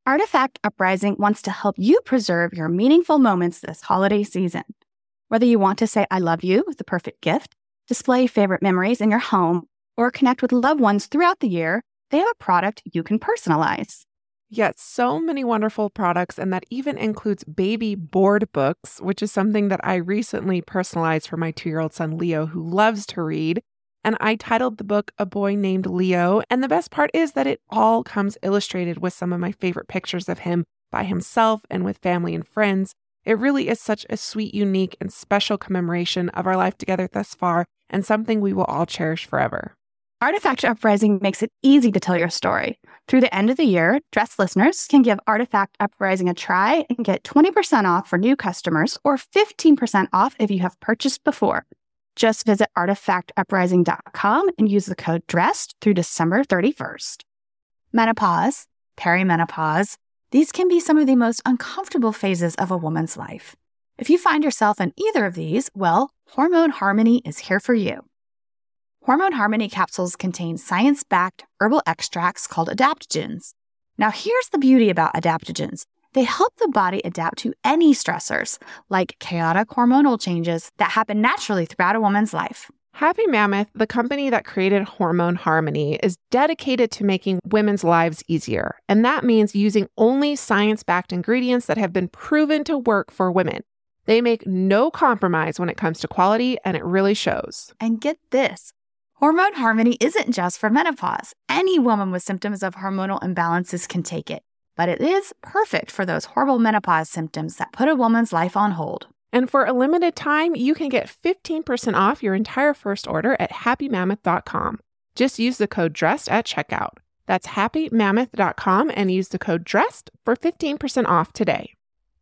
Artifact Uprising wants to help you preserve your meaningful moments this holiday season. Whether you want to say I love you with the perfect gift, display favorite memories in your home, or connect with loved ones throughout the year, they have a product you can personalize. Yes, so many wonderful products, and that even includes baby board books, which is something that I recently personalized for my 2-year-old son, Leo, who loves to read. And I titled the book A Boy Named Leo. And the best part is that it all comes illustrated with some of my favorite pictures of him by himself and with family and friends. It really is such a sweet, unique, and special commemoration of our life together thus far, and something we will all cherish forever. Artifact Uprising makes it easy to tell your story. Through the end of the year, Dressed listeners can give Artifact Uprising a try and get 20% off for new customers or 15% off if you have purchased before. Just visit artifactuprising.com and use the code DRESSED through December 31st. Menopause, perimenopause, these can be some of the most uncomfortable phases of a woman's life. If you find yourself in either of these, well, Hormone Harmony is here for you. Hormone Harmony capsules contain science-backed herbal extracts called adaptogens. Now, here's the beauty about adaptogens. They help the body adapt to any stressors, like chaotic hormonal changes that happen naturally throughout a woman's life. Happy Mammoth, the company that created Hormone Harmony, is dedicated to making women's lives easier. And that means using only science-backed ingredients that have been proven to work for women. They make no compromise when it comes to quality, and it really shows. And get this. Hormone Harmony isn't just for menopause. Any woman with symptoms of hormonal imbalances can take it. But it is perfect for those horrible menopause symptoms that put a woman's life on hold. And for a limited time, you can get 15% off your entire first order at happymammoth.com. Just use the code DRESSED at checkout. That's happymammoth.com and use the code DRESSED for 15% off today.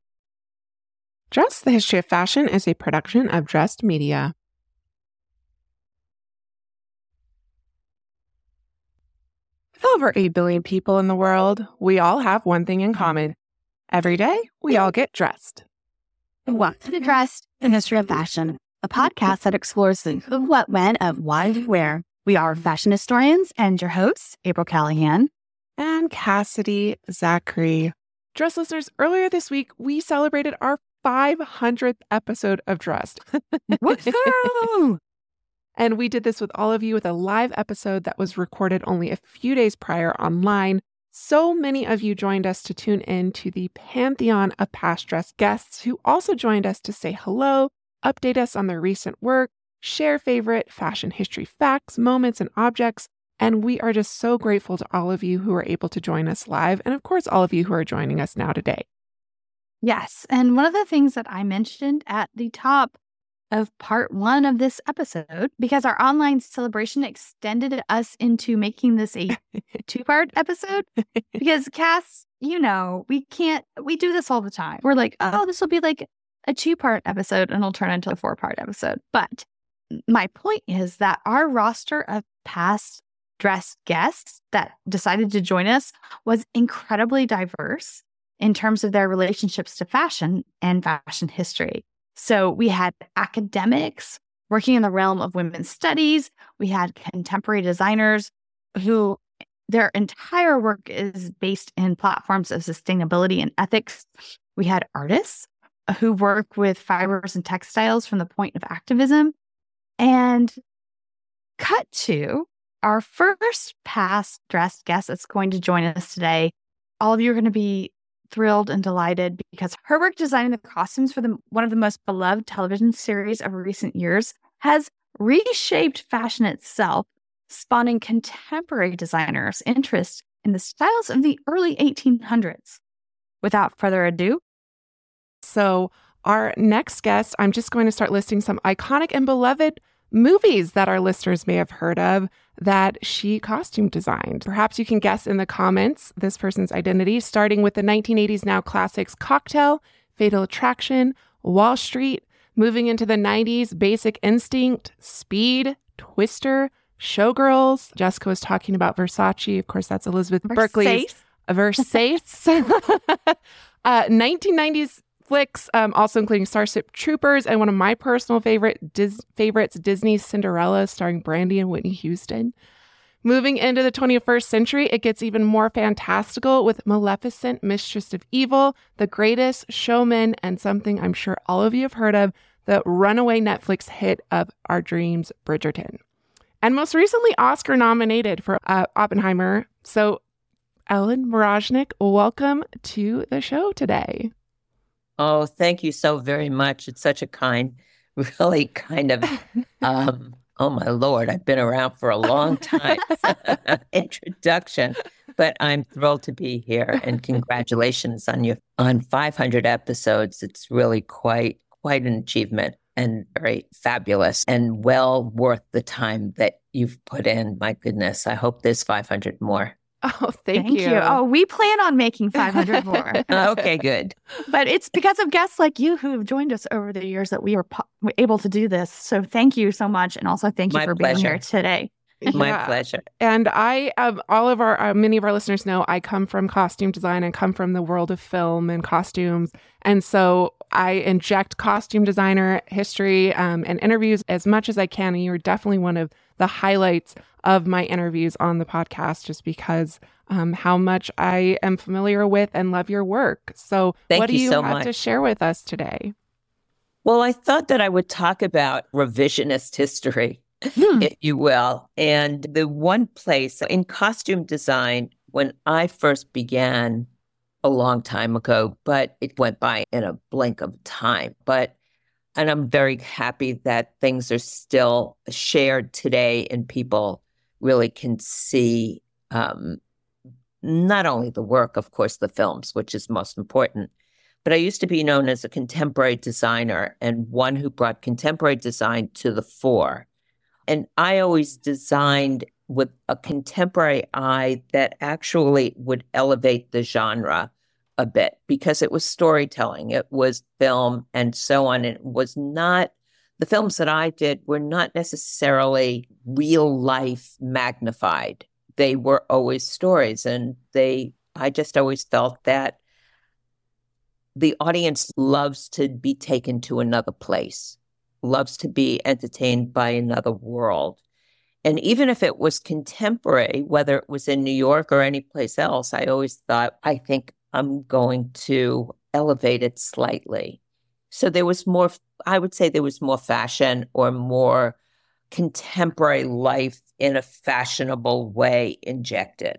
Dressed, the History of Fashion is a production of Dressed Media. With over 8 billion people in the world, we all have one thing in common. Every day, we all get dressed. Welcome to Dressed, the History of Fashion, a podcast that explores the who, what, when of why and where. We are fashion historians and your hosts, April Callahan and Cassidy Zachary. Dressed listeners, earlier this week, we celebrated our 500th episode of Dressed. Woohoo! And we did this with all of you with a live episode that was recorded only a few days prior online. So many of you joined us to tune in to the pantheon of past Dressed guests who also joined us to say hello, update us on their recent work, share favorite fashion history facts, moments, and objects. And we are just so grateful to all of you who are able to join us live. And of course, all of you who are joining us now today. Yes. And one of the things that I mentioned at the top of part 1 of this episode, because our online celebration extended us into making this a 2-part episode, because Cass, we do this all the time. We're like, oh, this will be like a 2-part episode and it'll turn into a 4-part episode. But my point is that our roster of past Dressed guests that decided to join us was incredibly diverse in terms of their relationships to fashion and fashion history. So we had academics working in the realm of women's studies. We had contemporary designers who their entire work is based in platforms of sustainability and ethics. We had artists who work with fibers and textiles from the point of activism. And cut to our first past Dressed guest that's going to join us today. All of you are going to be thrilled and delighted because her work designing the costumes for one of the most beloved television series of recent years has reshaped fashion itself, spawning contemporary designers' interest in the styles of the early 1800s. Without further ado. So our next guest, I'm just going to start listing some iconic and beloved movies that our listeners may have heard of that she costume designed. Perhaps you can guess in the comments this person's identity, starting with the 1980s now classics Cocktail, Fatal Attraction, Wall Street, moving into the 90s, Basic Instinct, Speed, Twister, Showgirls. Jessica was talking about Versace. Of course, that's Elizabeth Berkley's Versace. 1990s flicks, also including Starship Troopers, and one of my personal favorites, Disney's Cinderella, starring Brandy and Whitney Houston. Moving into the 21st century, it gets even more fantastical with Maleficent, Mistress of Evil, The Greatest Showman, and something I'm sure all of you have heard of, the runaway Netflix hit of our dreams, Bridgerton. And most recently, Oscar nominated for Oppenheimer. So, Ellen Mroznik, welcome to the show today. Oh, thank you so very much. It's such a really kind of, oh my Lord, I've been around for a long time introduction, but I'm thrilled to be here, and congratulations on 500 episodes. It's really quite an achievement and very fabulous and well worth the time that you've put in. My goodness, I hope there's 500 more. Oh, thank you. Oh, we plan on making 500 more. Okay, good. But it's because of guests like you who have joined us over the years that we are able to do this. So thank you so much. And also thank you for being here today. My pleasure. And many of our listeners know I come from costume design and come from the world of film and costumes. And so I inject costume designer history and interviews as much as I can. And you're definitely one of the highlights of my interviews on the podcast, just because how much I am familiar with and love your work. So what do you have to share with us today? Well, I thought that I would talk about revisionist history, if you will. And the one place in costume design, when I first began a long time ago, but it went by in a blink of time. And I'm very happy that things are still shared today and people really can see not only the work, of course, the films, which is most important, but I used to be known as a contemporary designer and one who brought contemporary design to the fore. And I always designed with a contemporary eye that actually would elevate the genre a bit, because it was storytelling, it was film and so on. It was not, the films that I did were not necessarily real life magnified. They were always stories. And I just always felt that the audience loves to be taken to another place, loves to be entertained by another world. And even if it was contemporary, whether it was in New York or any place else, I always thought, I think I'm going to elevate it slightly. So there was more, I would say there was more fashion or more contemporary life in a fashionable way injected.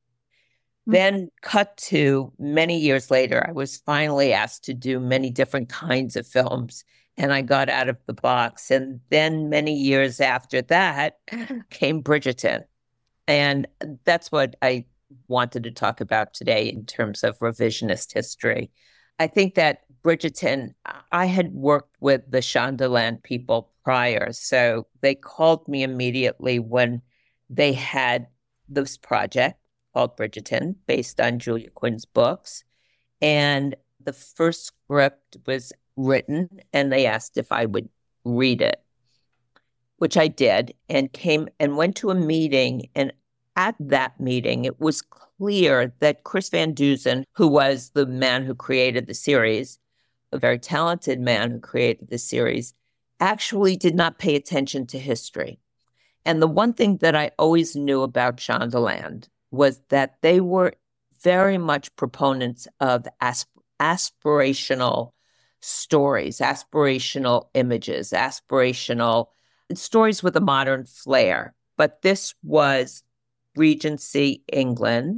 Then cut to many years later, I was finally asked to do many different kinds of films, and I got out of the box. And then many years after that came Bridgerton. And that's what I wanted to talk about today in terms of revisionist history. I think that Bridgerton, I had worked with the Shondaland people prior, so they called me immediately when they had this project called Bridgerton, based on Julia Quinn's books. And the first script was written, and they asked if I would read it, which I did, and came and went to a meeting. And at that meeting, it was clear that Chris Van Dusen, who was the man who created the series, a very talented man who created the series, actually did not pay attention to history. And the one thing that I always knew about Shondaland was that they were very much proponents of aspirational stories, aspirational images, aspirational stories with a modern flair. But this was Regency England,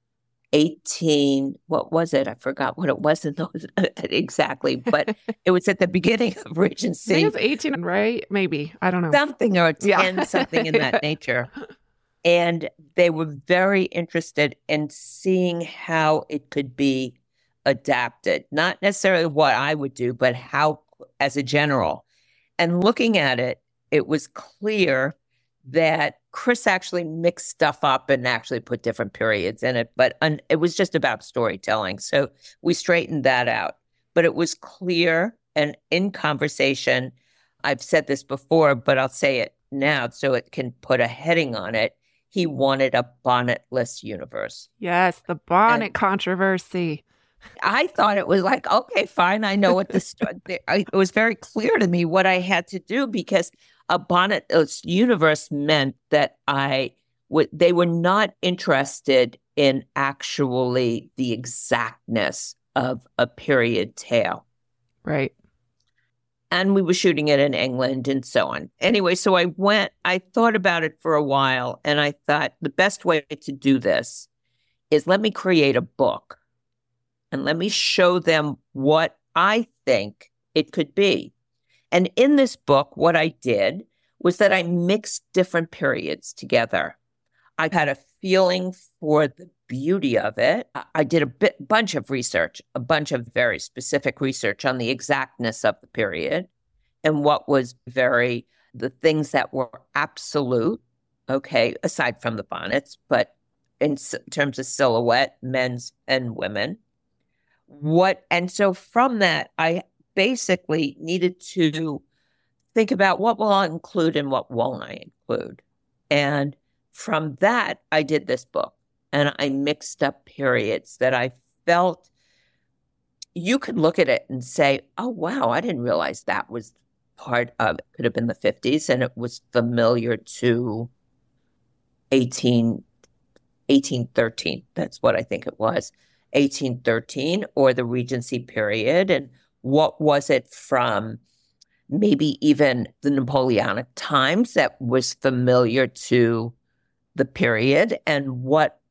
what was it? I forgot what it was in those exactly, but it was at the beginning of Regency. I think it was 18, right? Maybe. I don't know. Something or 10, something in that nature. And they were very interested in seeing how it could be adapted, not necessarily what I would do, but how as a general. And looking at it, it was clear that Chris actually mixed stuff up and actually put different periods in it, but it was just about storytelling. So we straightened that out. But it was clear, and in conversation, I've said this before, but I'll say it now so it can put a heading on it. He wanted a bonnetless universe. Yes, the bonnet controversy. I thought it was like, okay, fine. I know what this, it was very clear to me what I had to do, because a bonnetless universe meant that I They were not interested in actually the exactness of a period tale. Right. And we were shooting it in England and so on. Anyway, so I thought about it for a while, and I thought the best way to do this is let me create a book and let me show them what I think it could be. And in this book, what I did was that I mixed different periods together. I had a feeling for the beauty of it. I did a bunch of research, a bunch of very specific research on the exactness of the period and what was the things that were absolute, okay, aside from the bonnets, but in terms of silhouette, men's and women. And so from that, I basically needed to think about what will I include and what won't I include. And from that, I did this book, and I mixed up periods that I felt you could look at it and say, oh, wow, I didn't realize that was part of it. Could have been the 50s, and it was familiar to 1813. That's what I think it was, 1813, or the Regency period. And what was it from maybe even the Napoleonic times that was familiar to the period, and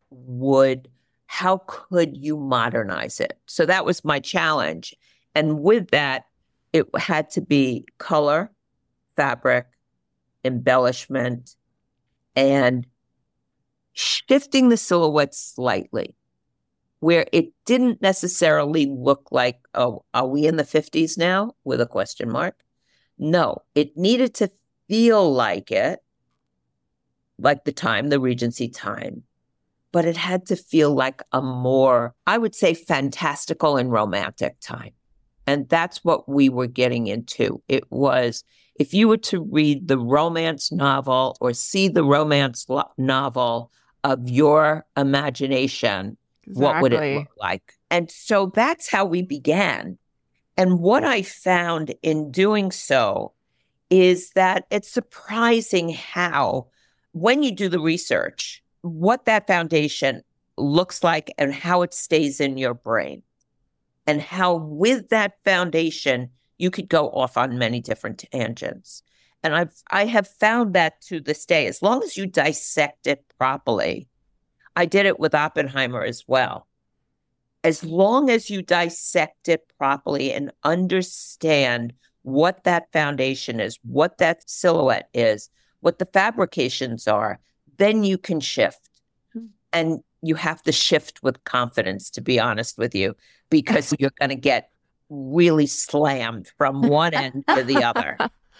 how could you modernize it? So that was my challenge. And with that, it had to be color, fabric, embellishment, and shifting the silhouette slightly, where it didn't necessarily look like, oh, are we in the 50s now with a question mark? No, it needed to feel like it, like the Regency time, but it had to feel like a more, I would say, fantastical and romantic time. And that's what we were getting into. It was, if you were to read the romance novel or see the romance novel of your imagination, Exactly. What would it look like? And so that's how we began. And what I found in doing so is that it's surprising how, when you do the research, what that foundation looks like and how it stays in your brain. And how with that foundation, you could go off on many different tangents. And I have found that to this day, as long as you dissect it properly. I did it with Oppenheimer as well. As long as you dissect it properly and understand what that foundation is, what that silhouette is, what the fabrications are, then you can shift. And you have to shift with confidence, to be honest with you, because you're going to get really slammed from one end to the other.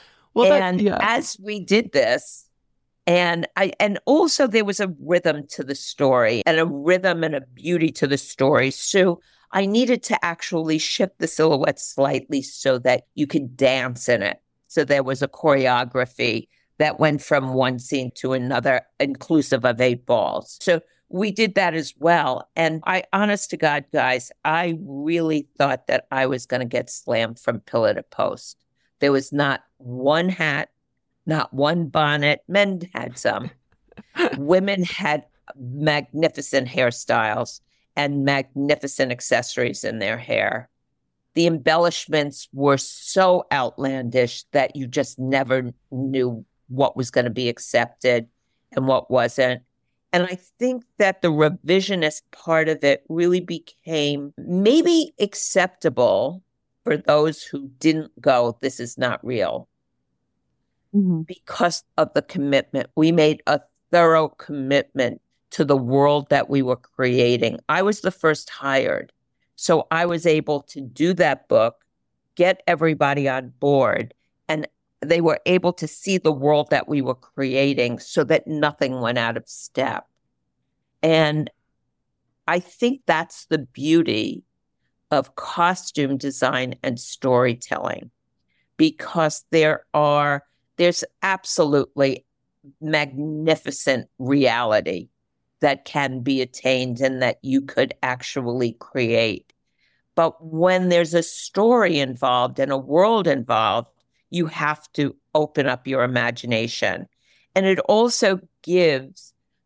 As we did this, and also there was a rhythm to the story and a rhythm and a beauty to the story. So I needed to actually shift the silhouette slightly so that you could dance in it. So there was a choreography that went from one scene to another, inclusive of 8 balls. So we did that as well. And honest to God, guys, I really thought that I was going to get slammed from pillar to post. There was not one hat, not one bonnet. Men had some. Women had magnificent hairstyles and magnificent accessories in their hair. The embellishments were so outlandish that you just never knew what was going to be accepted and what wasn't. And I think that the revisionist part of it really became maybe acceptable for those who didn't go, this is not real. Mm-hmm. Because of the commitment. We made a thorough commitment to the world that we were creating. I was the first hired. So I was able to do that book, get everybody on board, and they were able to see the world that we were creating so that nothing went out of step. And I think that's the beauty of costume design and storytelling, because there's absolutely magnificent reality that can be attained and that you could actually create. But when there's a story involved and a world involved, you have to open up your imagination. And it also gives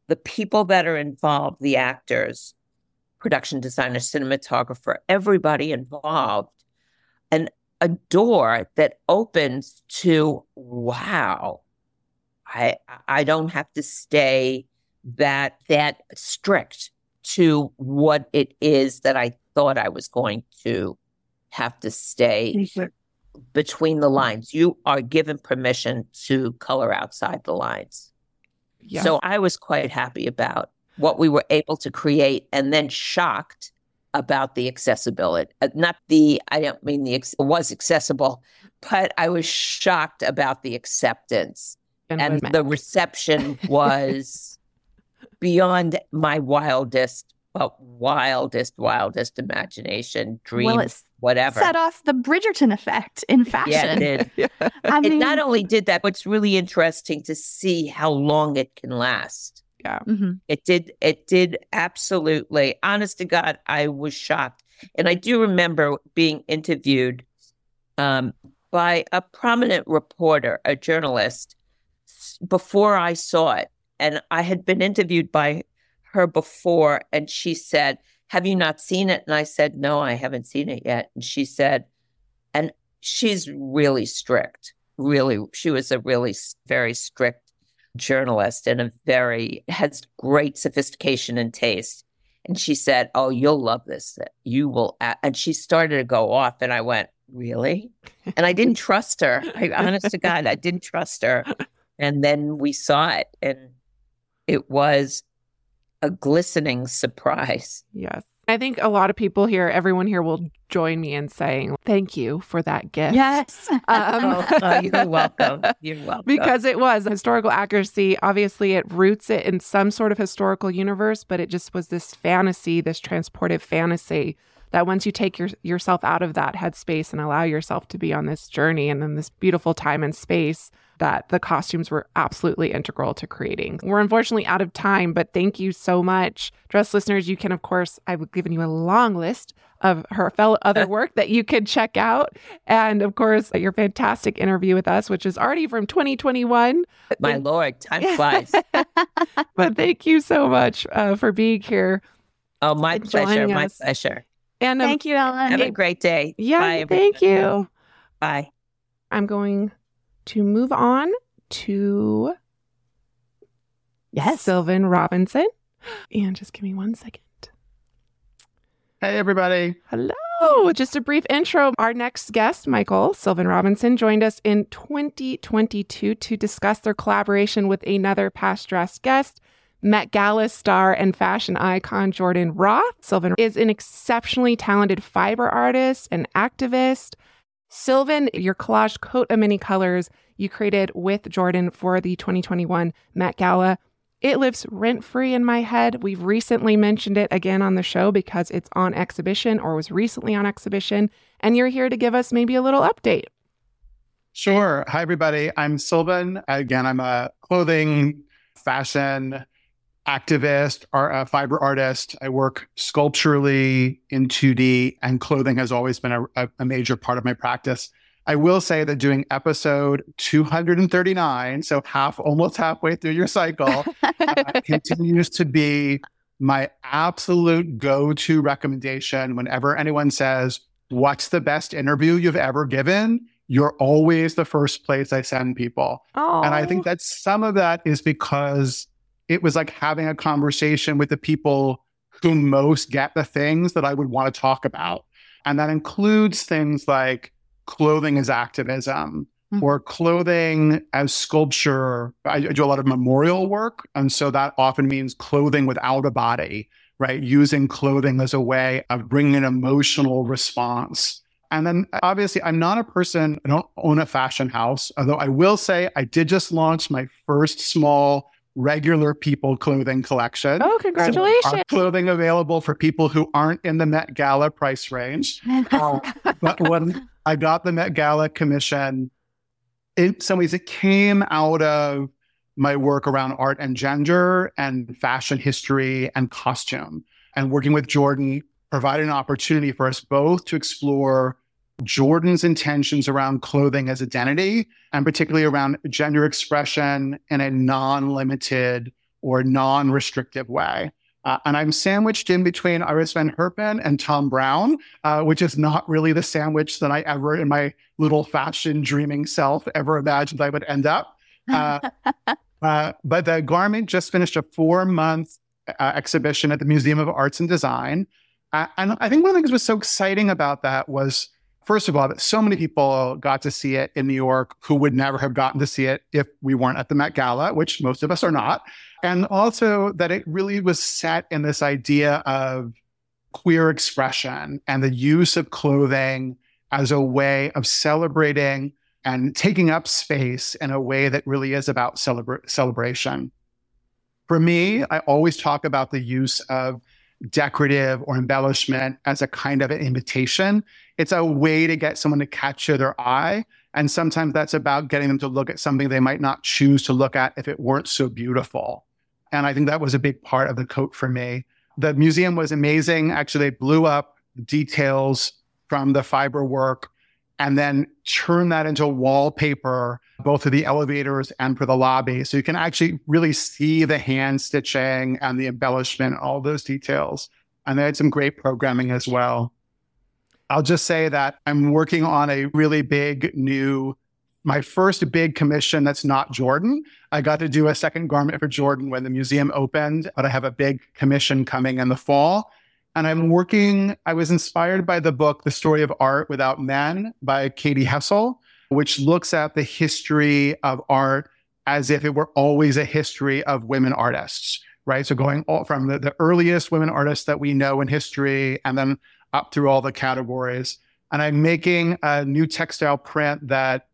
the people that are involved, the actors, production designer, cinematographer, everybody involved, and a door that opens to, wow, I don't have to stay that strict to what it is that I thought I was going to have to stay between the lines. You are given permission to color outside the lines. Yes. So I was quite happy about what we were able to create, and then shocked about the accessibility. I don't mean it was accessible, but I was shocked about the acceptance. And the reception was beyond my wildest imagination, dream, whatever. Set off the Bridgerton effect in fashion. Yeah, it did. It not only did that, but it's really interesting to see how long it can last. Yeah. Mm-hmm. It did absolutely. Honest to God, I was shocked. And I do remember being interviewed by a prominent reporter, a journalist, before I saw it. And I had been interviewed by her before, and she said, "Have you not seen it?" And I said, "No, I haven't seen it yet." And she said, and she's really strict. Really, she was a really very strict journalist and has great sophistication and taste. And she said, "Oh, you'll love this. You will." And she started to go off, and I went, "Really?" And I didn't trust her. Honest to God, I didn't trust her. And then we saw it, and it was a glistening surprise. Yes. I think a lot of people here, everyone here will join me in saying thank you for that gift. Yes. You're welcome. You're welcome. Because it was historical accuracy. Obviously, it roots it in some sort of historical universe, but it just was this fantasy, this transportive fantasy that once you take yourself out of that headspace and allow yourself to be on this journey and in this beautiful time and space, that the costumes were absolutely integral to creating. We're unfortunately out of time, but thank you so much. Dress listeners, you can, of course, I've given you a long list of her other work that you could check out. And of course, your fantastic interview with us, which is already from 2021. My Lord, time flies. But thank you so much for being here. Oh, my pleasure. My pleasure. And thank you, Ellen. Have a great day. Yeah, bye, thank you. Bye. I'm going to move on to Sylvan Robinson. And just give me 1 second. Hey, everybody. Hello. Just a brief intro. Our next guest, Michael Sylvan Robinson, joined us in 2022 to discuss their collaboration with another past dress guest, Met Gala star and fashion icon Jordan Roth. Sylvan is an exceptionally talented fiber artist and activist. Sylvan, your collage coat of many colors you created with Jordan for the 2021 Met Gala. It lives rent-free in my head. We've recently mentioned it again on the show because it's on exhibition or was recently on exhibition. And you're here to give us maybe a little update. Sure. Hi, everybody. I'm Sylvan. Again, I'm a clothing, fashion activist, fiber artist. I work sculpturally in 2D, and clothing has always been a major part of my practice. I will say that doing episode 239, so almost halfway through your cycle, continues to be my absolute go-to recommendation. Whenever anyone says, "What's the best interview you've ever given?" you're always the first place I send people. Aww. And I think that some of that is because it was like having a conversation with the people who most get the things that I would want to talk about. And that includes things like clothing as activism or clothing as sculpture. I do a lot of memorial work. And so that often means clothing without a body, right? Using clothing as a way of bringing an emotional response. And then obviously I'm not a person, I don't own a fashion house, although I will say I did just launch my first small regular people clothing collection. Oh, congratulations. So our clothing available for people who aren't in the Met Gala price range. But when I got the Met Gala commission, in some ways it came out of my work around art and gender and fashion history and costume. And working with Jordan provided an opportunity for us both to explore Jordan's intentions around clothing as identity, and particularly around gender expression in a non-limited or non-restrictive way. And I'm sandwiched in between Iris Van Herpen and Tom Brown, which is not really the sandwich that I ever, in my little fashion dreaming self, ever imagined I would end up. But the garment just finished a 4-month exhibition at the Museum of Arts and Design. And I think one of the things that was so exciting about that was, first of all, that so many people got to see it in New York who would never have gotten to see it if we weren't at the Met Gala, which most of us are not. And also that it really was set in this idea of queer expression and the use of clothing as a way of celebrating and taking up space in a way that really is about celebration. For me, I always talk about the use of decorative or embellishment as a kind of an invitation. It's a way to get someone to catch their eye. And sometimes that's about getting them to look at something they might not choose to look at if it weren't so beautiful. And I think that was a big part of the coat for me. The museum was amazing. Actually, they blew up details from the fiber work and then turned that into wallpaper, both for the elevators and for the lobby. So you can actually really see the hand stitching and the embellishment, all those details. And they had some great programming as well. I'll just say that I'm working on a really big my first big commission that's not Jordan. I got to do a second garment for Jordan when the museum opened, but I have a big commission coming in the fall. And I was inspired by the book, The Story of Art Without Men by Katie Hessel, which looks at the history of art as if it were always a history of women artists, right? So going from the earliest women artists that we know in history and then up through all the categories. And I'm making a new textile print that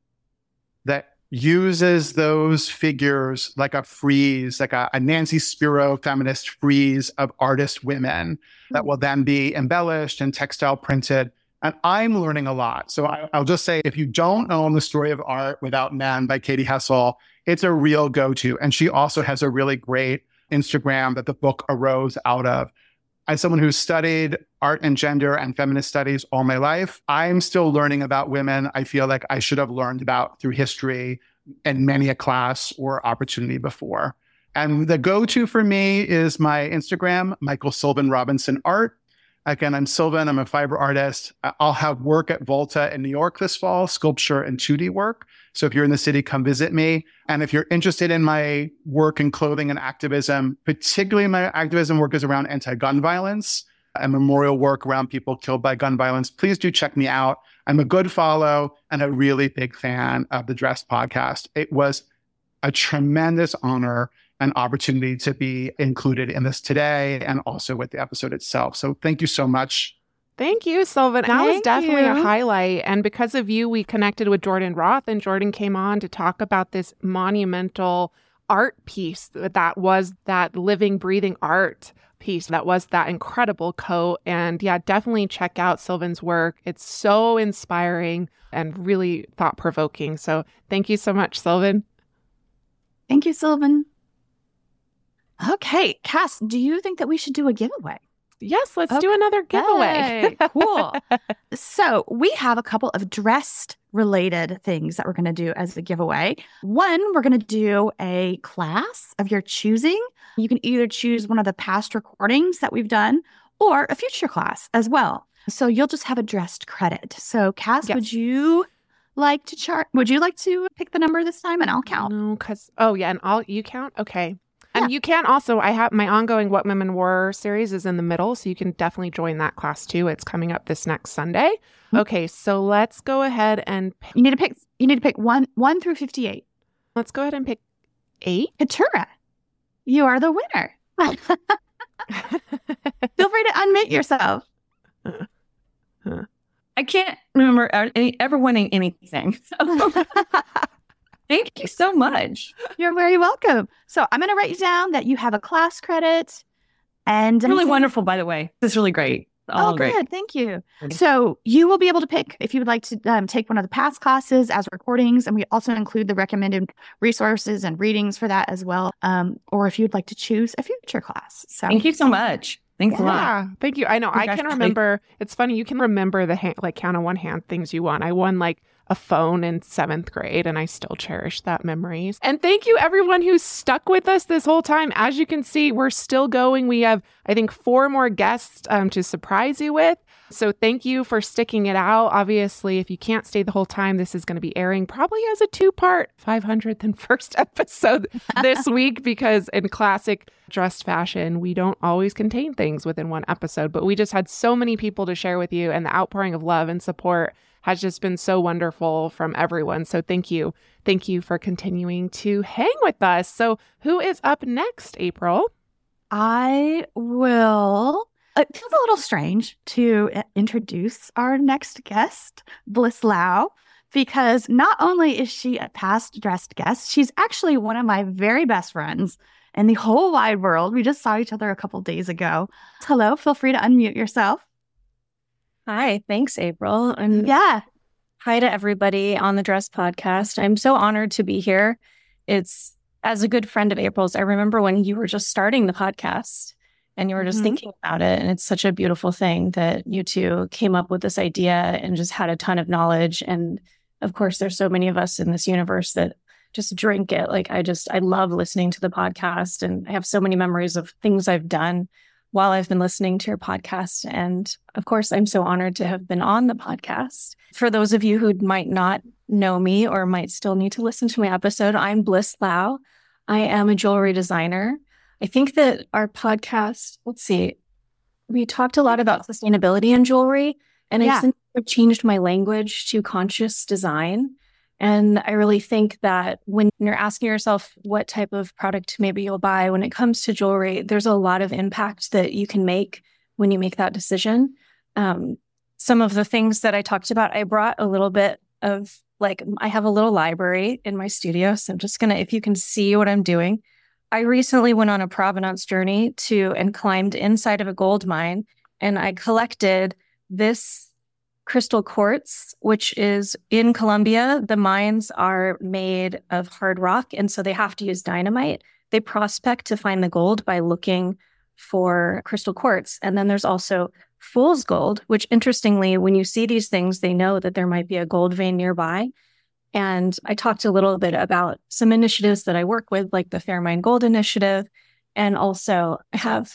uses those figures like a frieze, like a Nancy Spiro feminist frieze of artist women that will then be embellished and textile printed. And I'm learning a lot. So I'll just say, if you don't own The Story of Art Without Men by Katie Hessel, it's a real go-to. And she also has a really great Instagram that the book arose out of. As someone who's studied art and gender and feminist studies all my life, I'm still learning about women I feel like I should have learned about through history in many a class or opportunity before. And the go-to for me is my Instagram, Michael Sylvan Robinson Art. Again, I'm Sylvan. I'm a fiber artist. I'll have work at Volta in New York this fall, sculpture and 2D work. So if you're in the city, come visit me. And if you're interested in my work in clothing and activism, particularly my activism work is around anti-gun violence and memorial work around people killed by gun violence, please do check me out. I'm a good follow and a really big fan of the Dressed podcast. It was a tremendous honor and opportunity to be included in this today and also with the episode itself. So thank you so much. Thank you, Sylvan. That was definitely a highlight. And because of you, we connected with Jordan Roth, and Jordan came on to talk about this monumental art piece that was that living, breathing art piece that was that incredible coat. And yeah, definitely check out Sylvan's work. It's so inspiring and really thought-provoking. So thank you so much, Sylvan. Thank you, Sylvan. Okay, Cass, do you think that we should do a giveaway? Yes, let's do another giveaway. Cool. So we have a couple of dressed-related things that we're going to do as a giveaway. One, we're going to do a class of your choosing. You can either choose one of the past recordings that we've done or a future class as well. So you'll just have a dressed credit. So Cass, would you like to pick the number this time and I'll count? No, you count? Okay. And you can also, I have my ongoing What Women Wore series is in the middle, so you can definitely join that class too. It's coming up this next Sunday. Mm-hmm. Okay, so let's go ahead and You need to pick 1 through 58. Let's go ahead and pick 8. Katura, you are the winner. Feel free to unmute yourself. I can't remember ever winning anything. So. Thank you so much. You're very welcome. So I'm going to write you down that you have a class credit. And really wonderful, by the way. This is really great. All great. Good. Thank you. So you will be able to pick if you would like to take one of the past classes as recordings. And we also include the recommended resources and readings for that as well. Or if you'd like to choose a future class. So thank you so much. Thanks a lot. Yeah, thank you. I know. I can remember. It's funny. You can remember the count on one hand things you won. I won like a phone in 7th grade, and I still cherish that memory. And thank you everyone who's stuck with us this whole time. As you can see, we're still going. We have, I think, 4 more guests to surprise you with. So thank you for sticking it out. Obviously, if you can't stay the whole time, this is going to be airing probably as a 2-part 500th and first episode this week, because in classic Dressed fashion, we don't always contain things within one episode, but we just had so many people to share with you, and the outpouring of love and support has just been so wonderful from everyone. So thank you. Thank you for continuing to hang with us. So who is up next, April? I will. It feels a little strange to introduce our next guest, Bliss Lau, because not only is she a past Dressed guest, she's actually one of my very best friends in the whole wide world. We just saw each other a couple days ago. Hello, feel free to unmute yourself. Hi, thanks, April. And yeah. Hi to everybody on the Dressed podcast. I'm so honored to be here. It's, as a good friend of April's, I remember when you were just starting the podcast and you were just thinking about it. And it's such a beautiful thing that you two came up with this idea and just had a ton of knowledge. And of course, there's so many of us in this universe that just drink it. Like, I love listening to the podcast, and I have so many memories of things I've done while I've been listening to your podcast. And of course, I'm so honored to have been on the podcast. For those of you who might not know me or might still need to listen to my episode, I'm Bliss Lau. I am a jewelry designer. I think that our podcast, we talked a lot about sustainability in jewelry, and I've since changed my language to conscious design. And I really think that when you're asking yourself what type of product maybe you'll buy when it comes to jewelry, there's a lot of impact that you can make when you make that decision. Some of the things that I talked about, I brought a little bit of, I have a little library in my studio. So I'm just going to, if you can see what I'm doing. I recently went on a provenance journey and climbed inside of a gold mine, and I collected this crystal quartz, which is in Colombia. The mines are made of hard rock, and so they have to use dynamite. They prospect to find the gold by looking for crystal quartz. And then there's also fool's gold, which interestingly, when you see these things, they know that there might be a gold vein nearby. And I talked a little bit about some initiatives that I work with, like the Fair Mine Gold Initiative. And also I have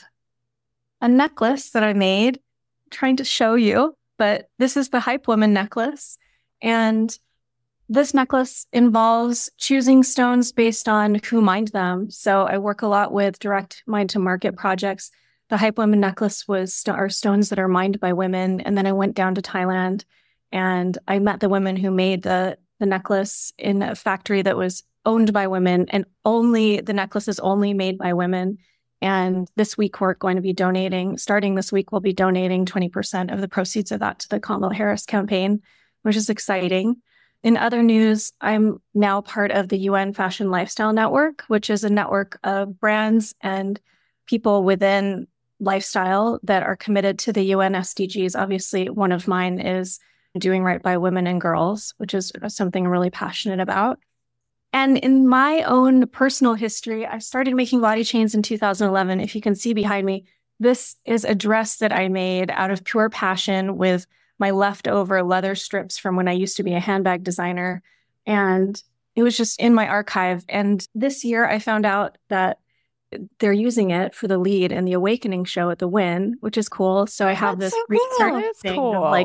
a necklace that I made, trying to show you. But this is the Hype Woman necklace. And this necklace involves choosing stones based on who mined them. So I work a lot with direct mine to market projects. The Hype Woman necklace are stones that are mined by women. And then I went down to Thailand and I met the women who made the necklace in a factory that was owned by women, and the necklace is only made by women. And this week, we're going to be starting this week, we'll be donating 20% of the proceeds of that to the Kamala Harris campaign, which is exciting. In other news, I'm now part of the UN Fashion Lifestyle Network, which is a network of brands and people within lifestyle that are committed to the UN SDGs. Obviously, one of mine is doing right by women and girls, which is something I'm really passionate about. And in my own personal history, I started making body chains in 2011. If you can see behind me, this is a dress that I made out of pure passion with my leftover leather strips from when I used to be a handbag designer. And it was just in my archive. And this year I found out that they're using it for the lead in the Awakening show at the Wynn, which is cool. So I have this research thing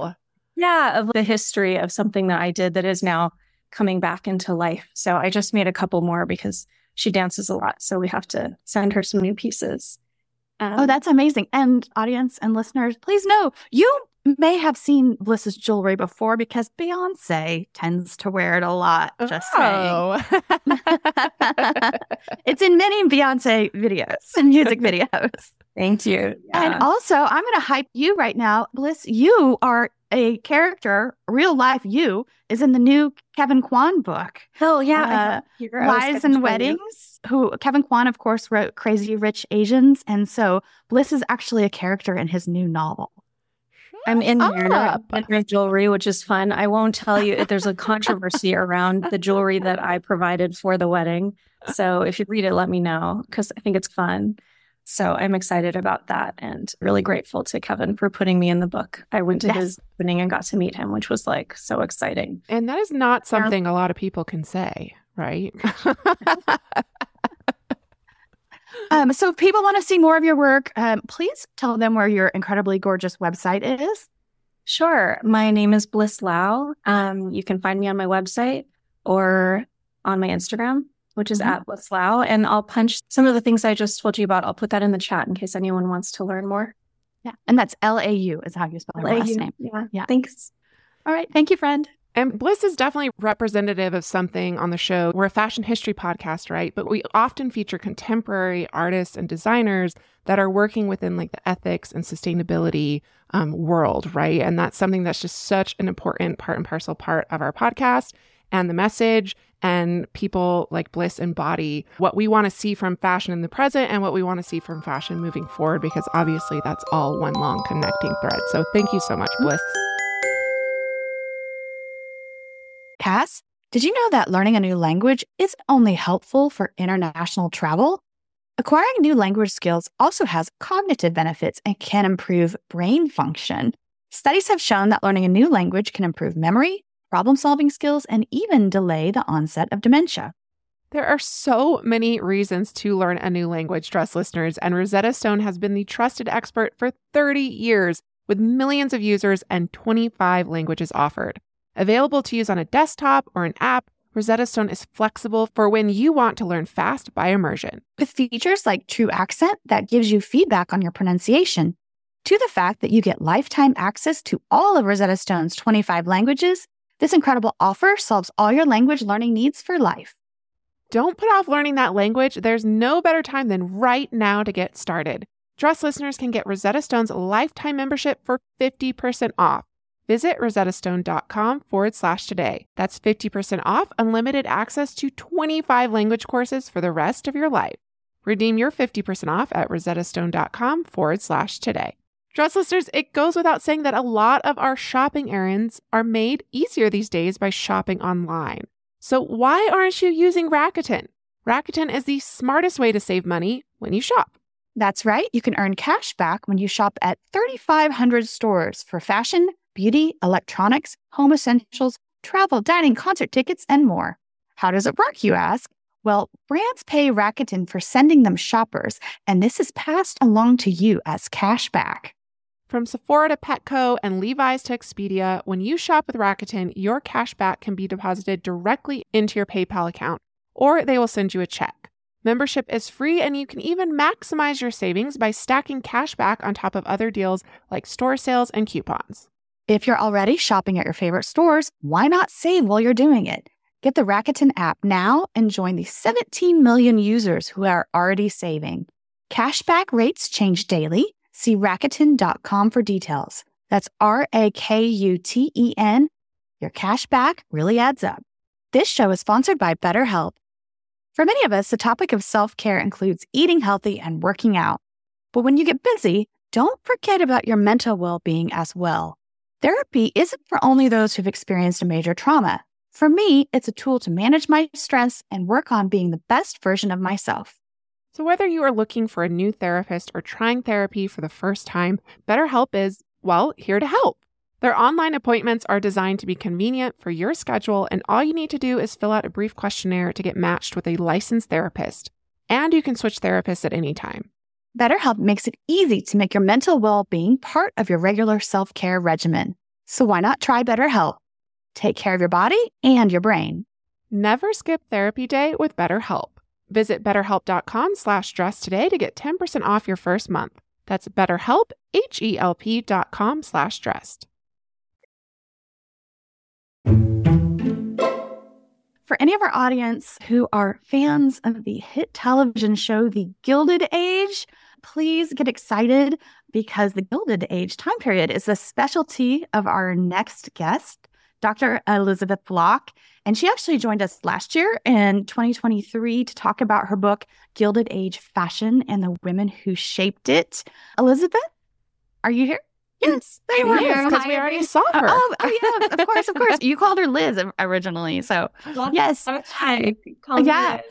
of the history of something that I did that is now coming back into life. So I just made a couple more because she dances a lot. So we have to send her some new pieces. That's amazing. And audience and listeners, please know you may have seen Bliss's jewelry before because Beyonce tends to wear it a lot. Just saying. It's in many Beyonce videos and music videos. Thank you. Yeah. And also, I'm going to hype you right now. Bliss, you are a character, real life you, is in the new Kevin Kwan book. Oh, yeah. Lies and Weddings, who Kevin Kwan, of course, wrote Crazy Rich Asians. And so Bliss is actually a character in his new novel. I'm in Mariner jewelry, which is fun. I won't tell you if there's a controversy around the jewelry that I provided for the wedding. So if you read it, let me know because I think it's fun. So I'm excited about that and really grateful to Kevin for putting me in the book. I went to his opening and got to meet him, which was like so exciting. And that is not something a lot of people can say, right? So if people want to see more of your work, please tell them where your incredibly gorgeous website is. Sure. My name is Bliss Lau. You can find me on my website or on my Instagram, which is at Bliss Lau. And I'll punch some of the things I just told you about. I'll put that in the chat in case anyone wants to learn more. Yeah. And that's Lau is how you spell your last name. Yeah. Thanks. All right. Thank you, friend. And Bliss is definitely representative of something on the show. We're a fashion history podcast, right? But we often feature contemporary artists and designers that are working within like the ethics and sustainability world, right? And that's something that's just such an important part and parcel part of our podcast and the message. And people like Bliss embody what we want to see from fashion in the present and what we want to see from fashion moving forward, because obviously that's all one long connecting thread. So thank you so much, Bliss. Cass, did you know that learning a new language isn't only helpful for international travel? Acquiring new language skills also has cognitive benefits and can improve brain function. Studies have shown that learning a new language can improve memory, problem-solving skills, and even delay the onset of dementia. There are so many reasons to learn a new language, Dress listeners, and Rosetta Stone has been the trusted expert for 30 years with millions of users and 25 languages offered. Available to use on a desktop or an app, Rosetta Stone is flexible for when you want to learn fast by immersion. With features like True Accent that gives you feedback on your pronunciation, to the fact that you get lifetime access to all of Rosetta Stone's 25 languages, this incredible offer solves all your language learning needs for life. Don't put off learning that language. There's no better time than right now to get started. Dress listeners can get Rosetta Stone's lifetime membership for 50% off. Visit rosettastone.com/today. That's 50% off unlimited access to 25 language courses for the rest of your life. Redeem your 50% off at rosettastone.com/today. Dress listeners, it goes without saying that a lot of our shopping errands are made easier these days by shopping online. So why aren't you using Rakuten? Rakuten is the smartest way to save money when you shop. That's right. You can earn cash back when you shop at 3,500 stores for fashion, beauty, electronics, home essentials, travel, dining, concert tickets, and more. How does it work, you ask? Well, brands pay Rakuten for sending them shoppers, and this is passed along to you as cash back. From Sephora to Petco and Levi's to Expedia, when you shop with Rakuten, your cash back can be deposited directly into your PayPal account, or they will send you a check. Membership is free, and you can even maximize your savings by stacking cash back on top of other deals like store sales and coupons. If you're already shopping at your favorite stores, why not save while you're doing it? Get the Rakuten app now and join the 17 million users who are already saving. Cashback rates change daily. See Rakuten.com for details. That's Rakuten. Your cashback really adds up. This show is sponsored by BetterHelp. For many of us, the topic of self-care includes eating healthy and working out. But when you get busy, don't forget about your mental well-being as well. Therapy isn't for only those who've experienced a major trauma. For me, it's a tool to manage my stress and work on being the best version of myself. So whether you are looking for a new therapist or trying therapy for the first time, BetterHelp is, well, here to help. Their online appointments are designed to be convenient for your schedule, and all you need to do is fill out a brief questionnaire to get matched with a licensed therapist. And you can switch therapists at any time. BetterHelp makes it easy to make your mental well-being part of your regular self-care regimen. So why not try BetterHelp? Take care of your body and your brain. Never skip therapy day with BetterHelp. Visit betterhelp.com/dress today to get 10% off your first month. That's BetterHelp, HELP.com/dressed. For any of our audience who are fans of the hit television show The Gilded Age, please get excited because the Gilded Age time period is a specialty of our next guest, Dr. Elizabeth Block. And she actually joined us last year in 2023 to talk about her book, Gilded Age Fashion and the Women Who Shaped It. Elizabeth, are you here? Yes, they were here because we already saw her. Oh, yeah, of course. You called her Liz originally, so yes. Hi, Yeah.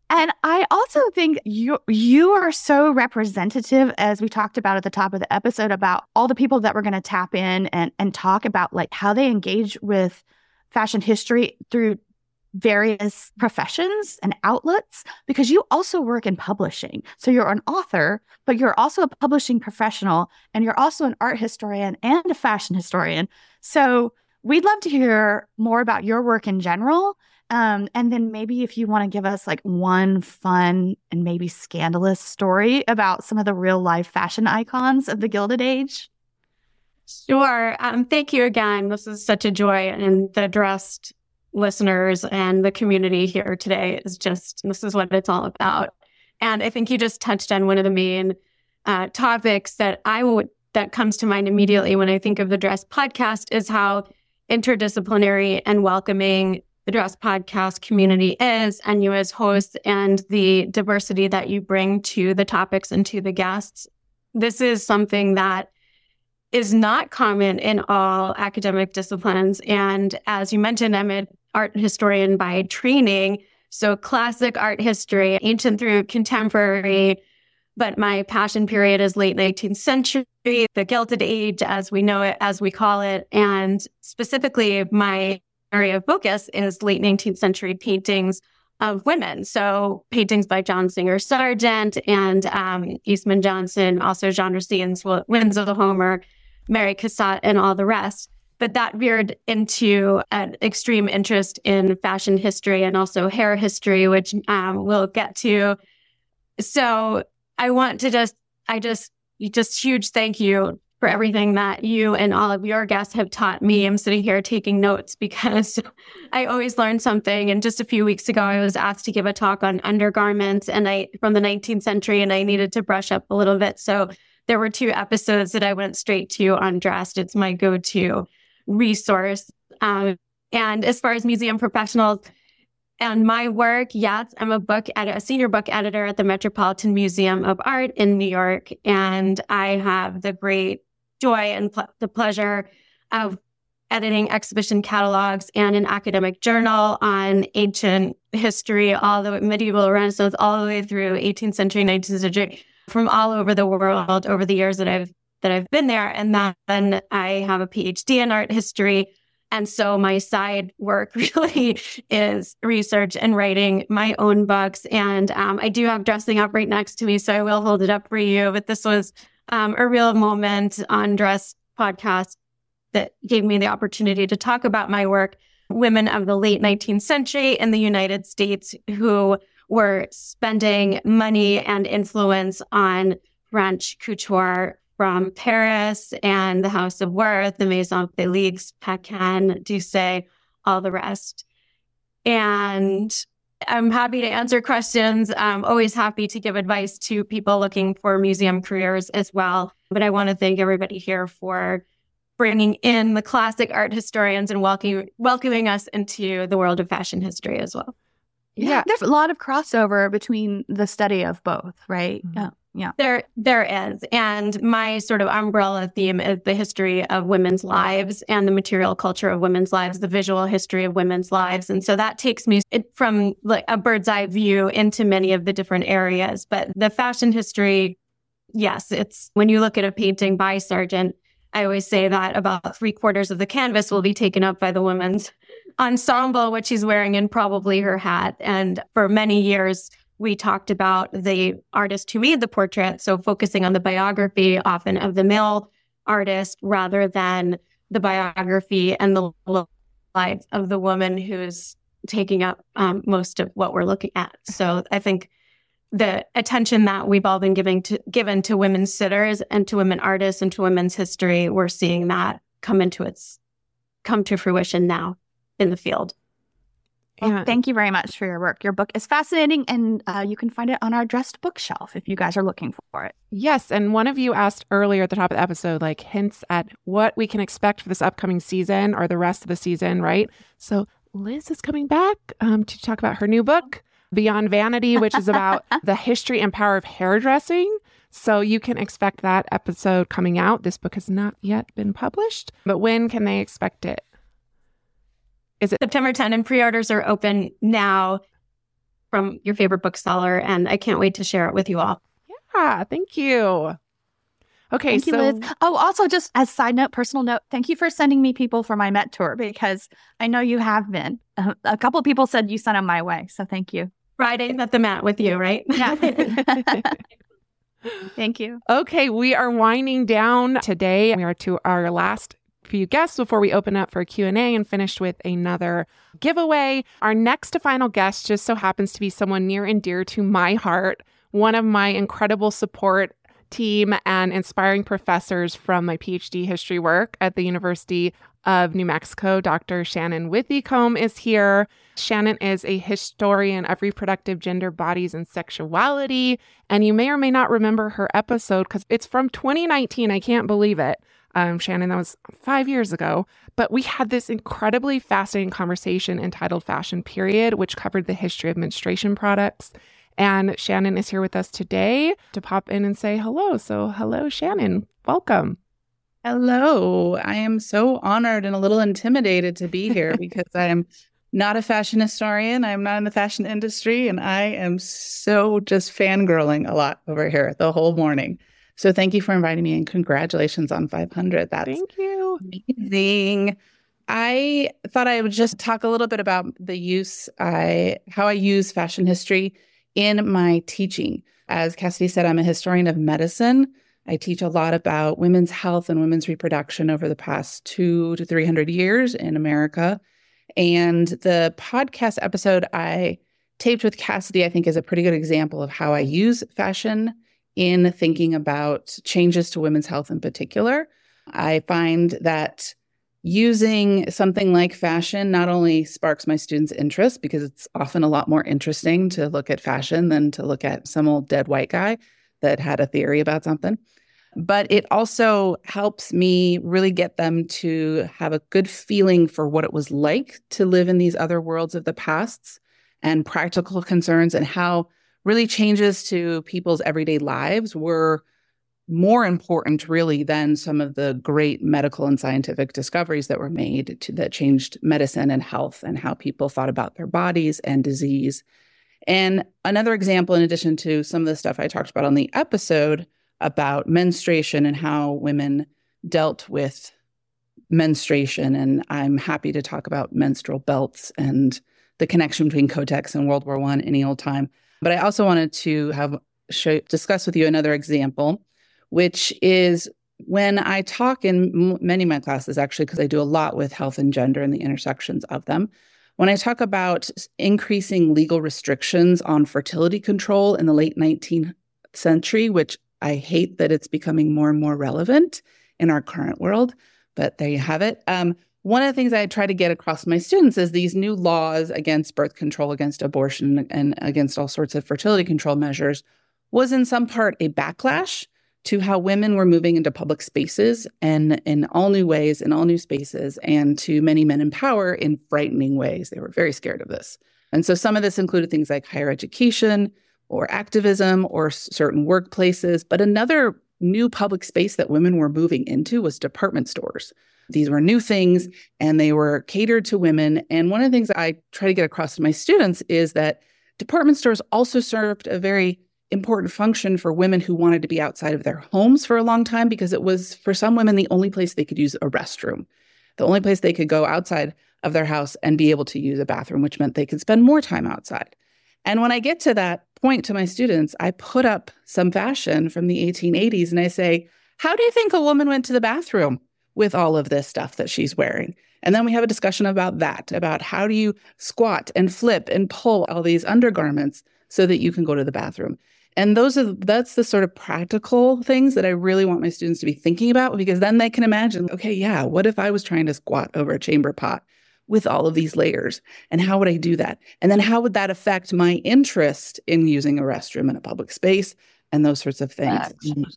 And I also think you are so representative, as we talked about at the top of the episode, about all the people that we're going to tap in and talk about like how they engage with fashion history through various professions and outlets, because you also work in publishing. So you're an author, but you're also a publishing professional, and you're also an art historian and a fashion historian. So we'd love to hear more about your work in general. And then maybe if you want to give us like one fun and maybe scandalous story about some of the real life fashion icons of the Gilded Age. Sure. Thank you again. This is such a joy, and the Dressed listeners and the community here today this is what it's all about. And I think you just touched on one of the main topics that comes to mind immediately when I think of the Dressed podcast, is how interdisciplinary and welcoming the Dressed podcast community is, and you as hosts, and the diversity that you bring to the topics and to the guests. This is something that is not common in all academic disciplines. And as you mentioned, I'm an art historian by training. So classic art history, ancient through contemporary, but my passion period is late 19th century, the Gilded Age, as we know it, as we call it. And specifically, my area of focus is late 19th century paintings of women. So paintings by John Singer Sargent and Eastman Johnson, also Jean Racine's Winds of the Homer, Mary Cassatt, and all the rest. But that veered into an extreme interest in fashion history and also hair history, which we'll get to. So I want to just huge thank you for everything that you and all of your guests have taught me. I'm sitting here taking notes because I always learn something. And just a few weeks ago, I was asked to give a talk on undergarments from the 19th century, and I needed to brush up a little bit. So there were 2 episodes that I went straight to on Dressed. It's my go-to resource. And as far as museum professionals and my work, yes, I'm a senior book editor at the Metropolitan Museum of Art in New York. And I have the great joy and the pleasure of editing exhibition catalogs and an academic journal on ancient history, all the medieval Renaissance, all the way through 18th century, 19th century, from all over the world over the years that I've been there. And then I have a PhD in art history. And so my side work really is research and writing my own books. And I do have Dressing Up right next to me, so I will hold it up for you. But this was a real moment on Dressed podcast that gave me the opportunity to talk about my work, women of the late 19th century in the United States who were spending money and influence on French couture from Paris and the House of Worth, the Maison Felix, Paquin, Doucet, all the rest. And I'm happy to answer questions. I'm always happy to give advice to people looking for museum careers as well. But I want to thank everybody here for bringing in the classic art historians and welcoming us into the world of fashion history as well. Yeah, there's a lot of crossover between the study of both, right? Mm-hmm. Yeah. There is. And my sort of umbrella theme is the history of women's lives and the material culture of women's lives, the visual history of women's lives. And so that takes me from like a bird's eye view into many of the different areas. But the fashion history, yes, it's when you look at a painting by Sargent, I always say that about 3/4 of the canvas will be taken up by the women's ensemble, which she's wearing, and probably her hat. And for many years, we talked about the artist who made the portrait, so focusing on the biography often of the male artist rather than the biography and the life of the woman who's taking up most of what we're looking at. So I think the attention that we've all been given to women's sitters and to women artists and to women's history, we're seeing that come to fruition now in the field. Well, thank you very much for your work. Your book is fascinating, and you can find it on our Dressed bookshelf if you guys are looking for it. Yes, and one of you asked earlier at the top of the episode, like hints at what we can expect for this upcoming season or the rest of the season, right? So Liz is coming back to talk about her new book, Beyond Vanity, which is about the history and power of hairdressing. So you can expect that episode coming out. This book has not yet been published, but when can they expect it? Is it September 10, and pre-orders are open now from your favorite bookseller, and I can't wait to share it with you all. Yeah, thank you. Okay, Thank you, Liz. Oh, also, just as side note, personal note, thank you for sending me people for my Met tour, because I know you have been. A couple of people said you sent them my way, so thank you. Friday at the Met with you, right? Yeah. Thank you. Okay, we are winding down today. We are to our last few guests before we open up for a Q&A and finish with another giveaway. Our next to final guest just so happens to be someone near and dear to my heart, one of my incredible support team and inspiring professors from my PhD history work at the University of New Mexico. Dr. Shannon Withicombe is here. Shannon is a historian of reproductive gender, bodies, and sexuality. And you may or may not remember her episode because it's from 2019. I can't believe it. Shannon, that was 5 years ago. But we had this incredibly fascinating conversation entitled Fashion Period, which covered the history of menstruation products. And Shannon is here with us today to pop in and say hello. So hello, Shannon. Welcome. Hello. I am so honored and a little intimidated to be here because I am not a fashion historian. I'm not in the fashion industry, and I am so just fangirling a lot over here the whole morning. So thank you for inviting me, and congratulations on 500. That's Thank you. Amazing. I thought I would just talk a little bit about how I use fashion history in my teaching. As Cassidy said, I'm a historian of medicine. I teach a lot about women's health and women's reproduction over the past 200 to 300 years in America. And the podcast episode I taped with Cassidy, I think, is a pretty good example of how I use fashion in thinking about changes to women's health in particular. I find that using something like fashion not only sparks my students' interest, because it's often a lot more interesting to look at fashion than to look at some old dead white guy that had a theory about something, but it also helps me really get them to have a good feeling for what it was like to live in these other worlds of the past and practical concerns, and how really changes to people's everyday lives were more important really than some of the great medical and scientific discoveries that were made that changed medicine and health and how people thought about their bodies and disease. And another example, in addition to some of the stuff I talked about on the episode about menstruation and how women dealt with menstruation, and I'm happy to talk about menstrual belts and the connection between Kotex and World War I any old time. But I also wanted to discuss with you another example, which is when I talk in many of my classes, actually, because I do a lot with health and gender and the intersections of them. When I talk about increasing legal restrictions on fertility control in the late 19th century, which I hate that it's becoming more and more relevant in our current world, but there you have it. One of the things I try to get across to my students is these new laws against birth control, against abortion, and against all sorts of fertility control measures was in some part a backlash to how women were moving into public spaces and in all new ways, in all new spaces, and to many men in power in frightening ways. They were very scared of this. And so some of this included things like higher education or activism or certain workplaces. But another new public space that women were moving into was department stores. These were new things, and they were catered to women. And one of the things I try to get across to my students is that department stores also served a very important function for women who wanted to be outside of their homes for a long time, because it was, for some women, the only place they could use a restroom, the only place they could go outside of their house and be able to use a bathroom, which meant they could spend more time outside. And when I get to that point to my students, I put up some fashion from the 1880s and I say, how do you think a woman went to the bathroom with all of this stuff that she's wearing? And then we have a discussion about that, about how do you squat and flip and pull all these undergarments so that you can go to the bathroom. And that's the sort of practical things that I really want my students to be thinking about, because then they can imagine, okay, yeah, what if I was trying to squat over a chamber pot with all of these layers? And how would I do that? And then how would that affect my interest in using a restroom in a public space and those sorts of things?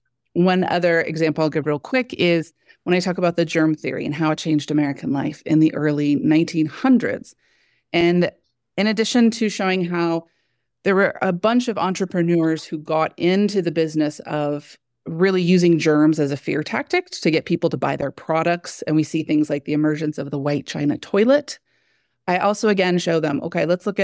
One other example I'll give real quick is when I talk about the germ theory and how it changed American life in the early 1900s. And in addition to showing how there were a bunch of entrepreneurs who got into the business of really using germs as a fear tactic to get people to buy their products. And we see things like the emergence of the white china toilet. I also, again, show them, okay, let's look at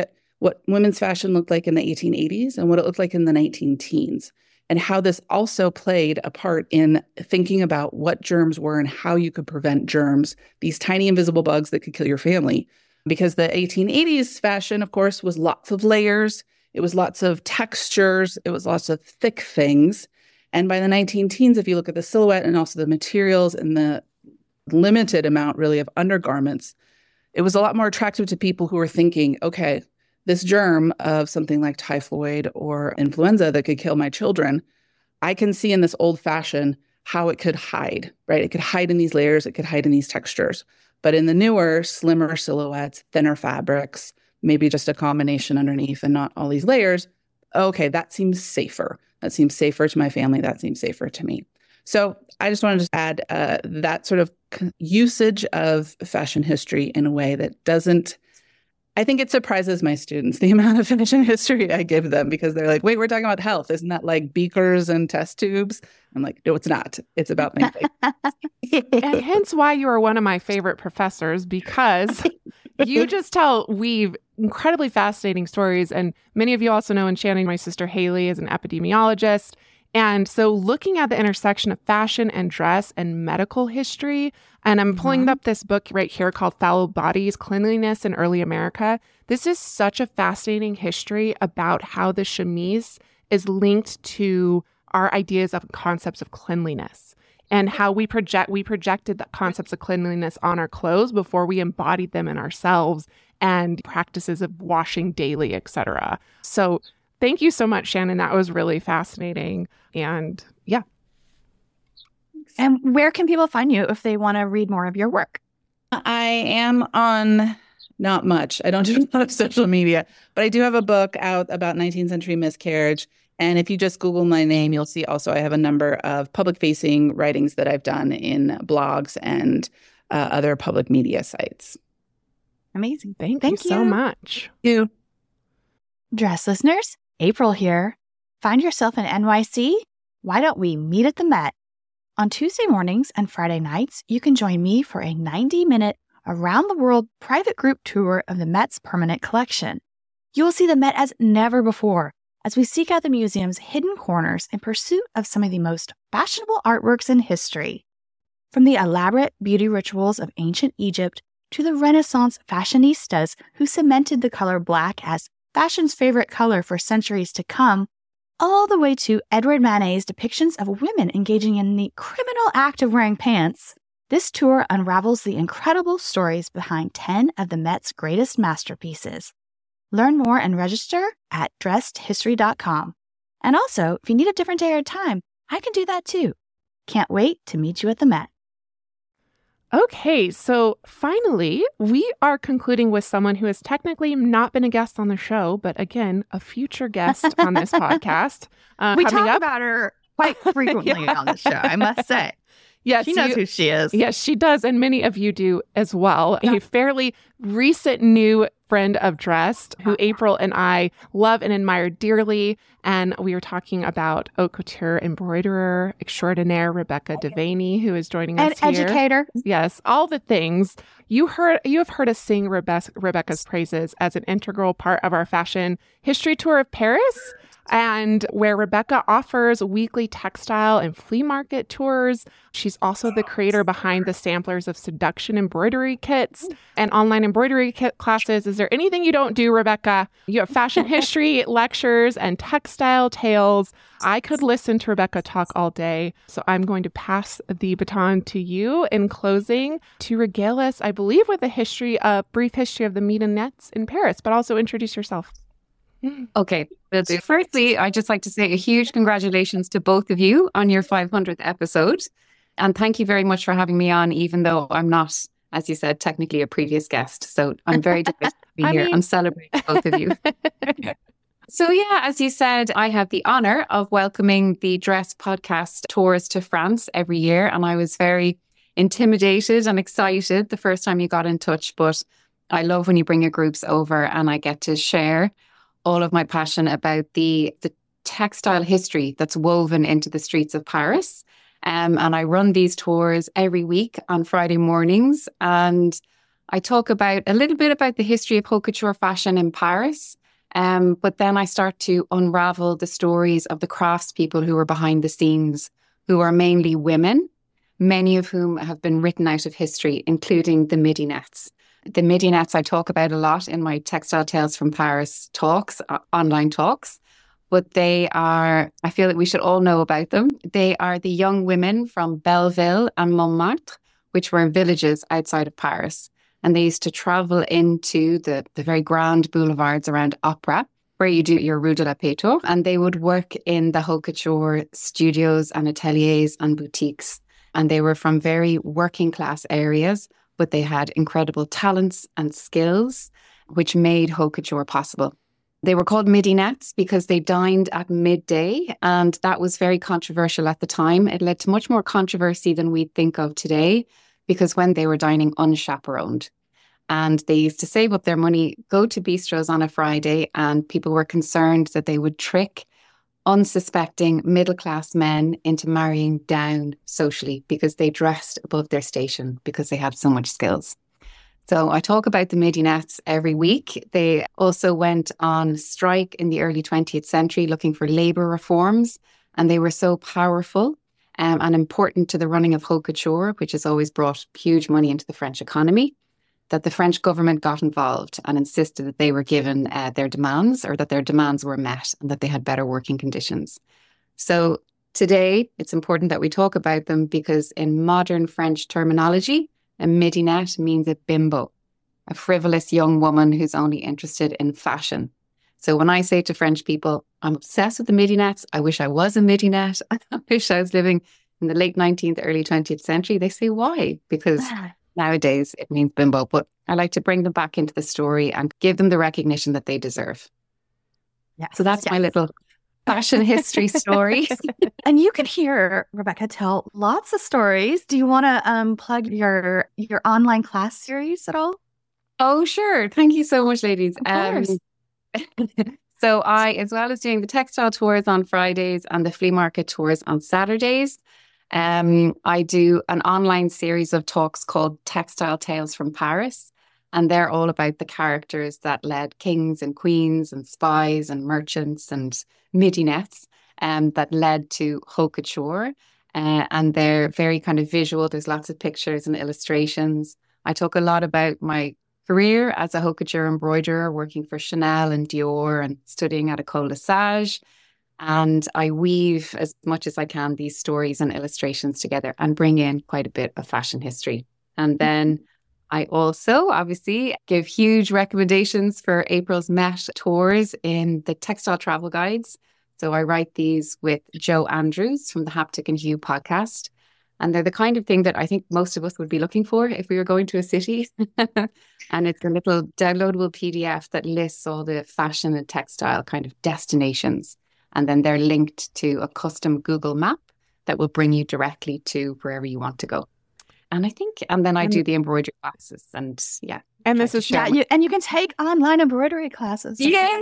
what women's fashion looked like in the 1880s and what it looked like in the 19-teens, and how this also played a part in thinking about what germs were and how you could prevent germs, these tiny invisible bugs that could kill your family. Because the 1880s fashion, of course, was lots of layers. It was lots of textures. It was lots of thick things. And by the 19-teens, if you look at the silhouette and also the materials and the limited amount really of undergarments, it was a lot more attractive to people who were thinking, okay, this germ of something like typhoid or influenza that could kill my children, I can see in this old fashion how it could hide, right? It could hide in these layers. It could hide in these textures. But in the newer, slimmer silhouettes, thinner fabrics, maybe just a combination underneath and not all these layers, okay, that seems safer. That seems safer to my family. That seems safer to me. So I just wanted to add that sort of usage of fashion history in a way that doesn't, I think it surprises my students, the amount of fashion history I give them, because they're like, wait, we're talking about health. Isn't that like beakers and test tubes? I'm like, no, it's not. It's about things like And hence why you are one of my favorite professors, because you just weave incredibly fascinating stories. And many of you also know, and Shannon, my sister Haley, is an epidemiologist. And so looking at the intersection of fashion and dress and medical history, and I'm pulling up this book right here called Foul Bodies, Cleanliness in Early America. This is such a fascinating history about how the chemise is linked to our ideas of concepts of cleanliness and how we projected the concepts of cleanliness on our clothes before we embodied them in ourselves, and practices of washing daily, etc. So thank you so much, Shannon. That was really fascinating. And yeah. And where can people find you if they want to read more of your work? I am on not much. I don't do a lot of social media, but I do have a book out about 19th century miscarriage. And if you just Google my name, you'll see also I have a number of public-facing writings that I've done in blogs and other public media sites. Amazing. Thank you so much. You. Dress listeners, April here. Find yourself in NYC? Why don't we meet at the Met? On Tuesday mornings and Friday nights, you can join me for a 90-minute around-the-world private group tour of the Met's permanent collection. You will see the Met as never before as we seek out the museum's hidden corners in pursuit of some of the most fashionable artworks in history. From the elaborate beauty rituals of ancient Egypt to the Renaissance fashionistas who cemented the color black as fashion's favorite color for centuries to come, all the way to Edward Manet's depictions of women engaging in the criminal act of wearing pants, this tour unravels the incredible stories behind 10 of the Met's greatest masterpieces. Learn more and register at dressedhistory.com. And also, if you need a different day or time, I can do that too. Can't wait to meet you at the Met. Okay, so finally, we are concluding with someone who has technically not been a guest on the show, but again, a future guest on this podcast. We talk about her quite frequently on the show, I must say. Yes, she knows who she is. Yes, she does, and many of you do as well. Yeah. A fairly recent new friend of Dressed, who April and I love and admire dearly. And we are talking about haute couture embroiderer extraordinaire Rebecca Devaney, who is joining us here. An educator. Yes, all the things. You have heard us sing Rebecca's praises as an integral part of our fashion history tour of Paris, and where Rebecca offers weekly textile and flea market tours. She's also the creator behind the Samplers of Seduction embroidery kits and online embroidery kit classes. Is there anything you don't do, Rebecca? You have fashion history lectures and textile tales. I could listen to Rebecca talk all day, so I'm going to pass the baton to you in closing to regale us, I believe, with a brief history of the Maidonettes in Paris, but also introduce yourself. Okay. Firstly, I'd just like to say a huge congratulations to both of you on your 500th episode. And thank you very much for having me on, even though I'm not, as you said, technically a previous guest. So I'm very delighted to be here. I'm celebrating both of you. So yeah, as you said, I have the honor of welcoming the Dress podcast tours to France every year. And I was very intimidated and excited the first time you got in touch. But I love when you bring your groups over and I get to share all of my passion about the textile history that's woven into the streets of Paris. And I run these tours every week on Friday mornings. And I talk about a little bit about the history of haute couture fashion in Paris, But then I start to unravel the stories of the craftspeople who were behind the scenes, who are mainly women, many of whom have been written out of history, including the Midinettes. The Midinettes I talk about a lot in my Textile Tales from Paris talks, online talks, but they are, I feel that we should all know about them. They are the young women from Belleville and Montmartre, which were villages outside of Paris. And they used to travel into the very grand boulevards around Opera, where you do your Rue de la Péto, and they would work in the haute couture studios and ateliers and boutiques. And they were from very working class areas, but they had incredible talents and skills, which made haute couture possible. They were called midinettes because they dined at midday, and that was very controversial at the time. It led to much more controversy than we think of today, because when they were dining unchaperoned, and they used to save up their money, go to bistros on a Friday, and people were concerned that they would trick unsuspecting middle-class men into marrying down socially because they dressed above their station because they had so much skills. So I talk about the midinettes every week. They also went on strike in the early 20th century looking for labour reforms, and they were so powerful and important to the running of haute couture, which has always brought huge money into the French economy, that the French government got involved and insisted that they were given their demands, or that their demands were met, and that they had better working conditions. So today, it's important that we talk about them because in modern French terminology, a midinette means a bimbo, a frivolous young woman who's only interested in fashion. So when I say to French people, I'm obsessed with the midinettes, I wish I was a midinette, I wish I was living in the late 19th, early 20th century, they say, why? Because nowadays it means bimbo. But I like to bring them back into the story and give them the recognition that they deserve. Yes. So that's my little fashion history story. And you could hear Rebecca tell lots of stories. Do you want to plug your online class series at all? Oh, sure. Thank you so much, ladies. Of course. So I, as well as doing the textile tours on Fridays and the flea market tours on Saturdays, I do an online series of talks called Textile Tales from Paris. And they're all about the characters that led kings and queens and spies and merchants and midinettes that led to haute couture. And they're very kind of visual. There's lots of pictures and illustrations. I talk a lot about my career as a haute couture embroiderer, working for Chanel and Dior and studying at École de Sage. And I weave as much as I can these stories and illustrations together and bring in quite a bit of fashion history. And then I also obviously give huge recommendations for April's Met tours in the Textile Travel Guides. So I write these with Joe Andrews from the Haptic and Hue podcast. And they're the kind of thing that I think most of us would be looking for if we were going to a city. And it's a little downloadable PDF that lists all the fashion and textile kind of destinations. And then they're linked to a custom Google map that will bring you directly to wherever you want to go. And then I do the embroidery classes and yeah. And this is and you can take online embroidery classes.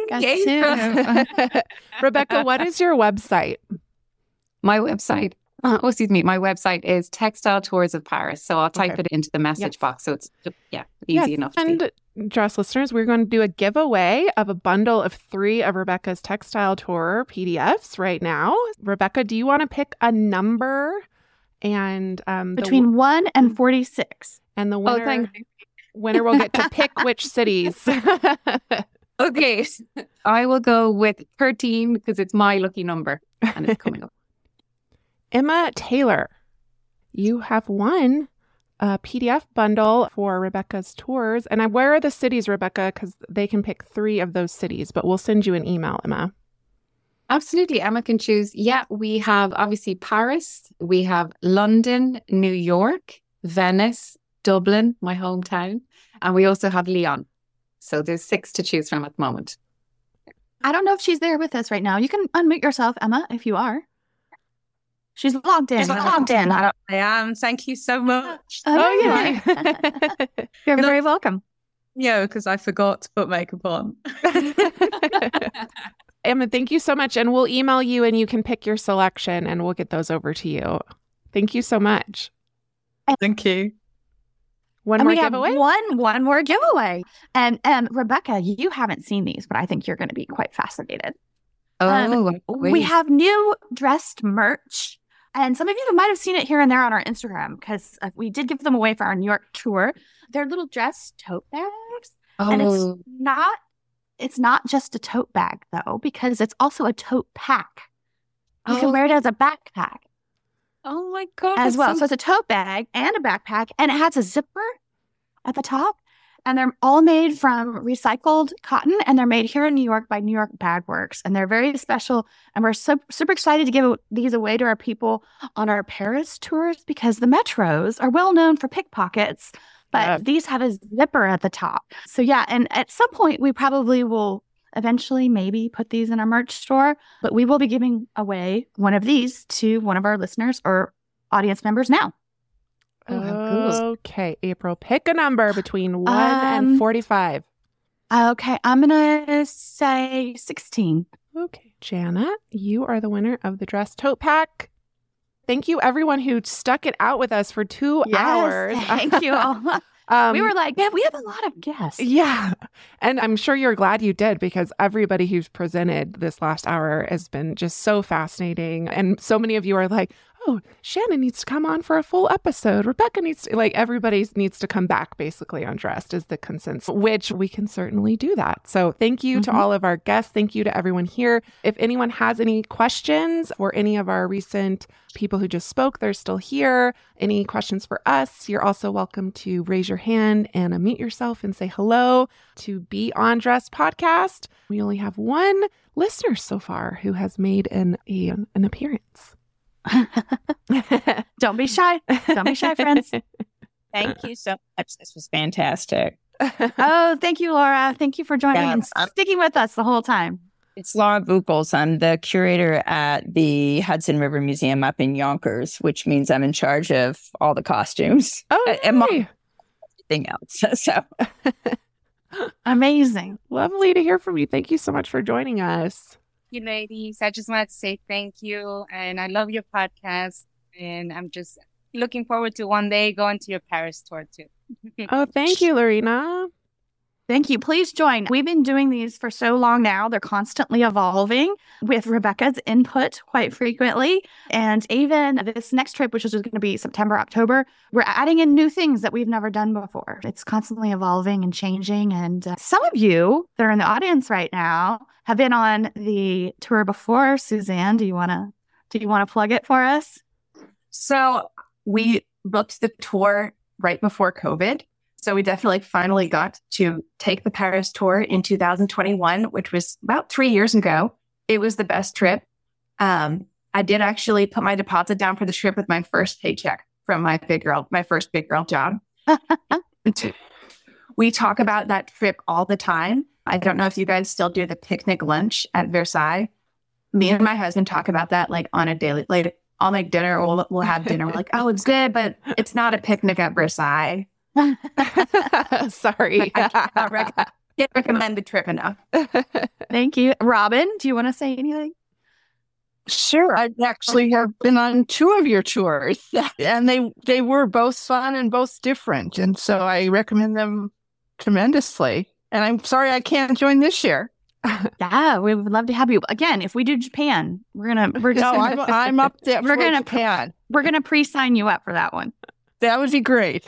Yeah. Rebecca, what is your website? My website. My website is Textile Tours of Paris. So I'll type it into the message box. So it's easy enough to see. And Dress listeners, we're going to do a giveaway of a bundle of 3 of Rebecca's Textile Tour PDFs right now. Rebecca, do you want to pick a number? And between 1 and 46. And the winner will get to pick which cities. Okay. I will go with 13 because it's my lucky number and it's coming up. Emma Taylor, you have won a PDF bundle for Rebecca's tours. And where are the cities, Rebecca? Because they can pick 3 of those cities, but we'll send you an email, Emma. Absolutely. Emma can choose. Yeah, we have obviously Paris. We have London, New York, Venice, Dublin, my hometown. And we also have Lyon. So there's 6 to choose from at the moment. I don't know if she's there with us right now. You can unmute yourself, Emma, if you are. She's logged in. I am. Thank you so much. Oh, yeah. You're very welcome. Yeah, because I forgot to put makeup on. Emma, thank you so much. And we'll email you and you can pick your selection and we'll get those over to you. Thank you so much. Thank you. One And more we have giveaway? one more giveaway. And Rebecca, you haven't seen these, but I think you're going to be quite fascinated. We have new dressed merch. And some of you might have seen it here and there on our Instagram because we did give them away for our New York tour. They're little dress tote bags. And it's not just a tote bag, though, because it's also a tote pack. You can wear it as a backpack. Oh my God. As well. So it's a tote bag and a backpack, and it has a zipper at the top. And they're all made from recycled cotton, and they're made here in New York by New York Bag Works. And they're very special. And we're super excited to give these away to our people on our Paris tours because the metros are well known for pickpockets, but these have a zipper at the top. So yeah, and at some point we probably will eventually maybe put these in our merch store, but we will be giving away one of these to one of our listeners or audience members now. Okay, April, pick a number between 1 and 45. Okay, I'm going to say 16. Okay, Jana, you are the winner of the dress tote pack. Thank you, everyone who stuck it out with us for 2 hours. Thank you all. We were like, man, we have a lot of guests. Yeah. And I'm sure you're glad you did because everybody who's presented this last hour has been just so fascinating. And so many of you are like, oh, Shannon needs to come on for a full episode. Rebecca needs to, everybody needs to come back basically on Dressed is the consensus, which we can certainly do that. So thank you to all of our guests. Thank you to everyone here. If anyone has any questions for any of our recent people who just spoke, they're still here. Any questions for us, you're also welcome to raise your hand and unmute yourself and say hello to Be On Dressed podcast. We only have one listener so far who has made an appearance. Don't be shy. Don't be shy, friends. Thank you so much. This was fantastic. Oh, thank you, Laura. Thank you for joining and sticking with us the whole time. It's Laura Buchholz. I'm the curator at the Hudson River Museum up in Yonkers, which means I'm in charge of all the costumes. Oh, and everything else. So amazing. Lovely to hear from you. Thank you so much for joining us. You ladies, I just wanted to say thank you, and I love your podcast, and I'm just looking forward to one day going to your Paris tour too. Oh, thank you, Lorena. Thank you. Please join. We've been doing these for so long now. They're constantly evolving with Rebecca's input quite frequently. And even this next trip, which is going to be September, October, we're adding in new things that we've never done before. It's constantly evolving and changing. And some of you that are in the audience right now have been on the tour before. Suzanne, do you want to plug it for us? So we booked the tour right before COVID. So we definitely finally got to take the Paris tour in 2021, which was about 3 years ago. It was the best trip. I did actually put my deposit down for the trip with my first paycheck from my first big girl job. We talk about that trip all the time. I don't know if you guys still do the picnic lunch at Versailles. Me and my husband talk about that on a daily, I'll make dinner or we'll have dinner. We're like, oh, it's good, but it's not a picnic at Versailles. Sorry. I can't recommend the trip enough. Thank you. Robin, do you want to say anything? Sure. I actually have been on 2 of your tours, and they were both fun and both different. And so I recommend them tremendously. And I'm sorry I can't join this year. Yeah, we would love to have you. Again, if we do Japan, I'm up there for Japan. We're going to pre-sign you up for that one. That would be great.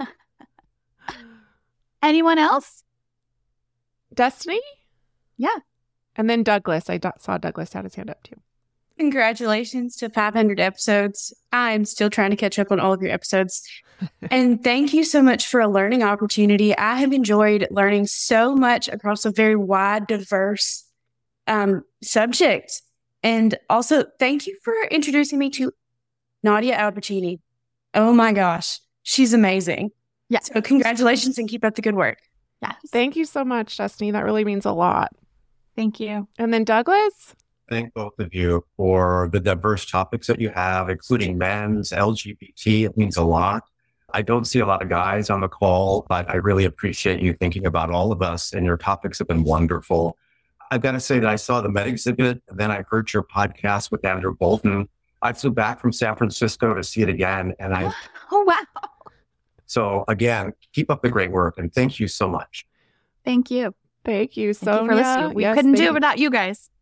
Anyone else? Destiny? Yeah. And then Douglas. I saw Douglas had his hand up too. Congratulations to 500 episodes. I'm still trying to catch up on all of your episodes. And thank you so much for a learning opportunity. I have enjoyed learning so much across a very wide, diverse subject. And also, thank you for introducing me to Nadia Albertini. Oh my gosh, she's amazing. Yeah. So congratulations and keep up the good work. Yes. Thank you so much, Destiny. That really means a lot. Thank you. And then Douglas? Thank both of you for the diverse topics that you have, including men's, LGBT. It means a lot. I don't see a lot of guys on the call, but I really appreciate you thinking about all of us, and your topics have been wonderful. I've got to say that I saw the Met exhibit, and then I heard your podcast with Andrew Bolton. I flew back from San Francisco to see it again, and Oh, wow. So again, keep up the great work and thank you so much. Thank you. Thank you, Thank you for Sonia. listening. We Yes, couldn't do thank it you. without you guys.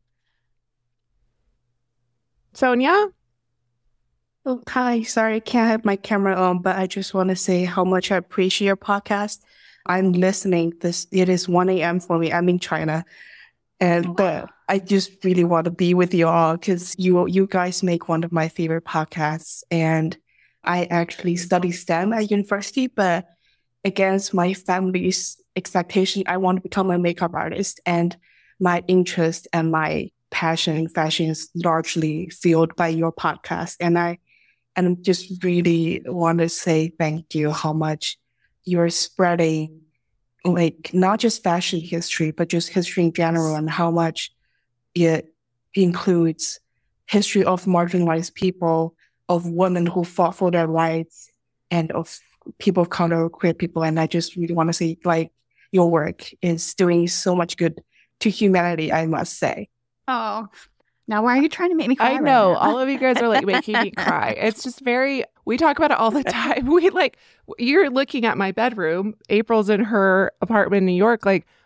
Sonia? Oh, hi. Sorry, I can't have my camera on, but I just want to say how much I appreciate your podcast. I'm listening. It is 1 a.m. for me. I'm in China. But I just really want to be with you all because you guys make one of my favorite podcasts. And I actually study STEM at university, but against my family's expectation, I want to become a makeup artist. And my interest and my passion in fashion is largely fueled by your podcast. And I just really want to say thank you how much you're spreading, like, not just fashion history, but just history in general, and how much it includes history of marginalized people, of women who fought for their rights, and of people of color, queer people. And I just really want to say, like, your work is doing so much good to humanity, I must say. Oh, now why are you trying to make me cry? I know. All of you guys are like making me cry. It's just we talk about it all the time. You're looking at my bedroom. April's in her apartment in New York.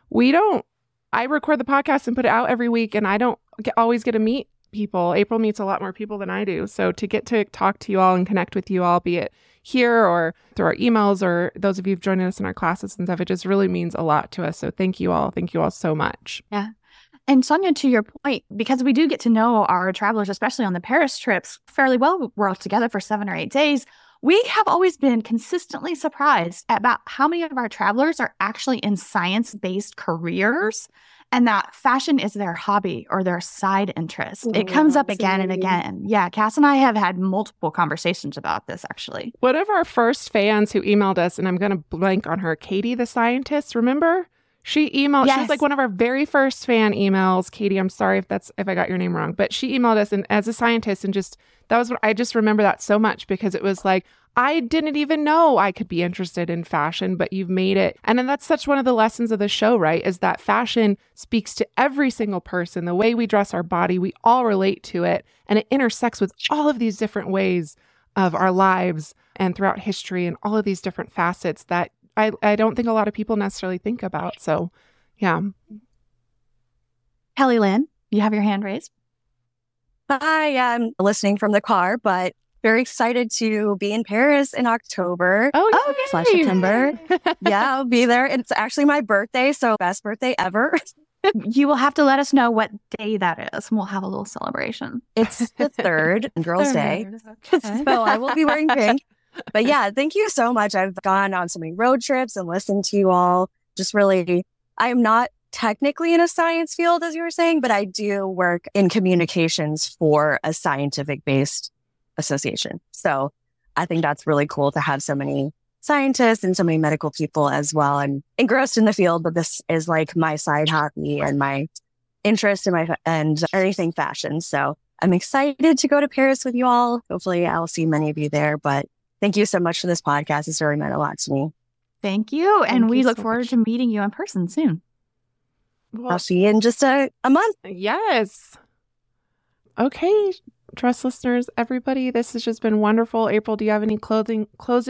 I record the podcast and put it out every week, and I don't always get to meet people. April meets a lot more people than I do. So to get to talk to you all and connect with you all, be it here or through our emails or those of you who've joined us in our classes and stuff, it just really means a lot to us. So thank you all. Thank you all so much. Yeah. And Sonia, to your point, because we do get to know our travelers, especially on the Paris trips, fairly well. We're all together for 7 or 8 days. We have always been consistently surprised about how many of our travelers are actually in science-based careers and that fashion is their hobby or their side interest. It comes up again and again. Yeah, Cass and I have had multiple conversations about this, actually. One of our first fans who emailed us, and I'm going to blank on her, Katie the scientist, remember? She emailed, Yes. She was like one of our very first fan emails. Katie, I'm sorry if I got your name wrong, but she emailed us and as a scientist, and I just remember that so much because it was like, I didn't even know I could be interested in fashion, but you've made it. And then that's such one of the lessons of the show, right? Is that fashion speaks to every single person. The way we dress our body, we all relate to it. And it intersects with all of these different ways of our lives and throughout history and all of these different facets that I don't think a lot of people necessarily think about. So, yeah. Kelly Lynn, you have your hand raised. Hi, I'm listening from the car, but very excited to be in Paris in October / September. Yeah, I'll be there. It's actually my birthday, so best birthday ever. You will have to let us know what day that is, and we'll have a little celebration. It's the 3rd, Girls' Day. Okay. So I will be wearing pink. But yeah, thank you so much. I've gone on so many road trips and listened to you all. Just really, I'm not technically in a science field, as you were saying, but I do work in communications for a scientific-based association. So I think that's really cool to have so many scientists and so many medical people as well, and engrossed in the field. But this is like my side hobby and my interest in and anything fashion. So I'm excited to go to Paris with you all. Hopefully I'll see many of you there, but thank you so much for this podcast. It's really meant a lot to me. Thank you. And we look so forward much. to meeting you in person soon. I'll see you in just a month. Yes. Okay, Dress listeners, everybody, this has just been wonderful. April, do you have any clothing?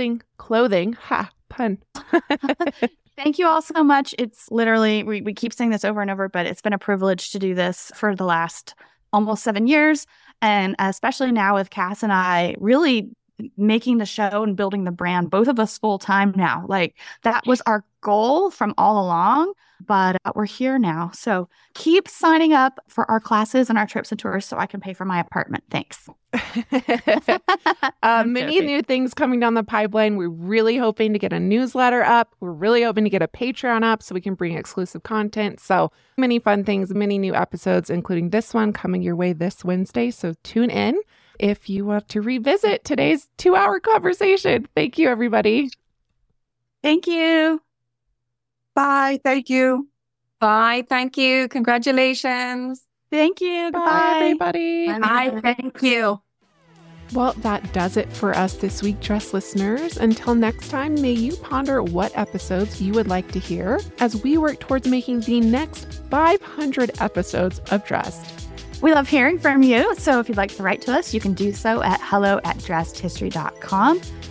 Ha, pun. Thank you all so much. It's literally, we keep saying this over and over, but it's been a privilege to do this for the last almost 7 years. And especially now with Cass and I really making the show and building the brand, both of us full time now. Like that was our goal from all along, but we're here now. So keep signing up for our classes and our trips and tours so I can pay for my apartment. Thanks. Many new things coming down the pipeline. We're really hoping to get a newsletter up. We're really hoping to get a Patreon up so we can bring exclusive content. So many fun things, many new episodes, including this one coming your way this Wednesday. So tune in if you want to revisit today's 2-hour conversation. Thank you, everybody. Thank you. Bye. Thank you. Bye. Thank you. Congratulations. Thank you. Bye, Goodbye. everybody. Bye. Thank you. Well, that does it for us this week, Dress listeners. Until next time, may you ponder what episodes you would like to hear as we work towards making the next 500 episodes of Dressed. We love hearing from you. So if you'd like to write to us, you can do so at hello@dressedhistory.com.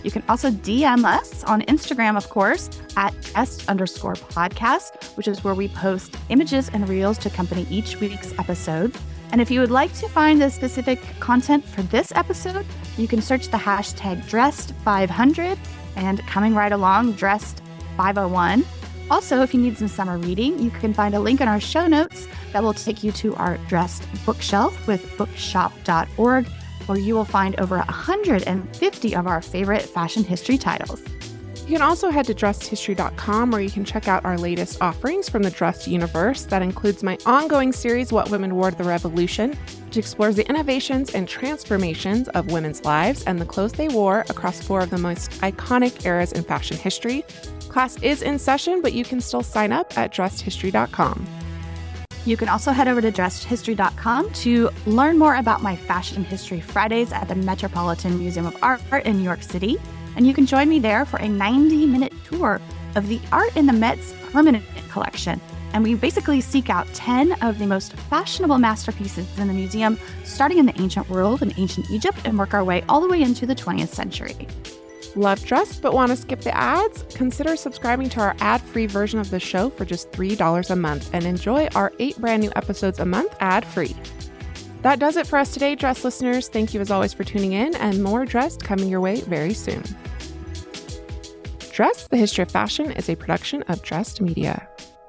You can also DM us on Instagram, of course, at @dressed_podcast, which is where we post images and reels to accompany each week's episode. And if you would like to find the specific content for this episode, you can search the hashtag Dressed500 and coming right along, Dressed501. Also, if you need some summer reading, you can find a link in our show notes that will take you to our Dressed bookshelf with bookshop.org, where you will find over 150 of our favorite fashion history titles. You can also head to dressedhistory.com, where you can check out our latest offerings from the Dressed universe. That includes my ongoing series, What Women Wore to the Revolution, which explores the innovations and transformations of women's lives and the clothes they wore across 4 of the most iconic eras in fashion history. Class is in session, but you can still sign up at dressedhistory.com. You can also head over to dressedhistory.com to learn more about my Fashion History Fridays at the Metropolitan Museum of Art in New York City. And you can join me there for a 90-minute tour of the art in the Met's permanent collection. And we basically seek out 10 of the most fashionable masterpieces in the museum, starting in the ancient world and ancient Egypt, and work our way all the way into the 20th century. Love Dressed but want to skip the ads? Consider subscribing to our ad-free version of the show for just $3 a month and enjoy our 8 brand new episodes a month ad-free. That does it for us today, Dressed listeners. Thank you as always for tuning in, and more Dressed coming your way very soon. Dressed, the History of Fashion is a production of Dressed Media.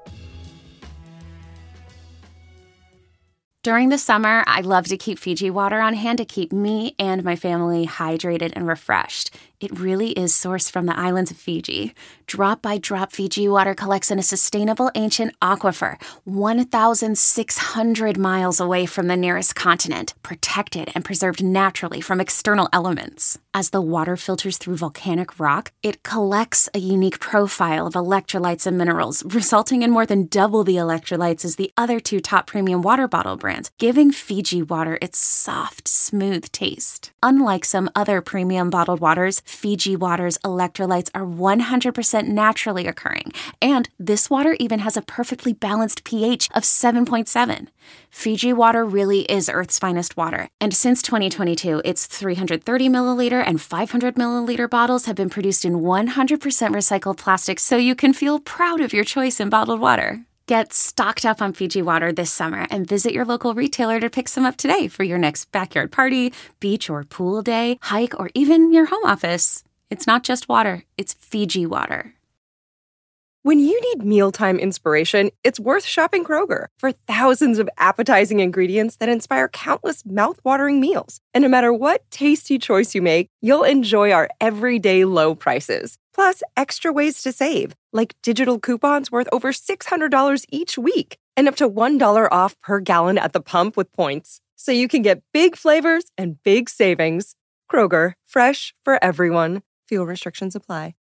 During the summer, I love to keep Fiji water on hand to keep me and my family hydrated and refreshed. It really is sourced from the islands of Fiji. Drop by Drop Fiji water collects in a sustainable ancient aquifer 1,600 miles away from the nearest continent, protected and preserved naturally from external elements. As the water filters through volcanic rock, it collects a unique profile of electrolytes and minerals, resulting in more than double the electrolytes as the other 2 top premium water bottle brands, giving Fiji water its soft, smooth taste. Unlike some other premium bottled waters, Fiji water's electrolytes are 100% naturally occurring, and this water even has a perfectly balanced pH of 7.7. Fiji water really is Earth's finest water, and since 2022, its 330 milliliter and 500 milliliter bottles have been produced in 100% recycled plastic, so you can feel proud of your choice in bottled water. Get stocked up on Fiji water this summer and visit your local retailer to pick some up today for your next backyard party, beach or pool day, hike, or even your home office. It's not just water, it's Fiji water. When you need mealtime inspiration, it's worth shopping Kroger for thousands of appetizing ingredients that inspire countless mouth-watering meals. And no matter what tasty choice you make, you'll enjoy our everyday low prices. Plus, extra ways to save, like digital coupons worth over $600 each week and up to $1 off per gallon at the pump with points. So you can get big flavors and big savings. Kroger, fresh for everyone. Fuel restrictions apply.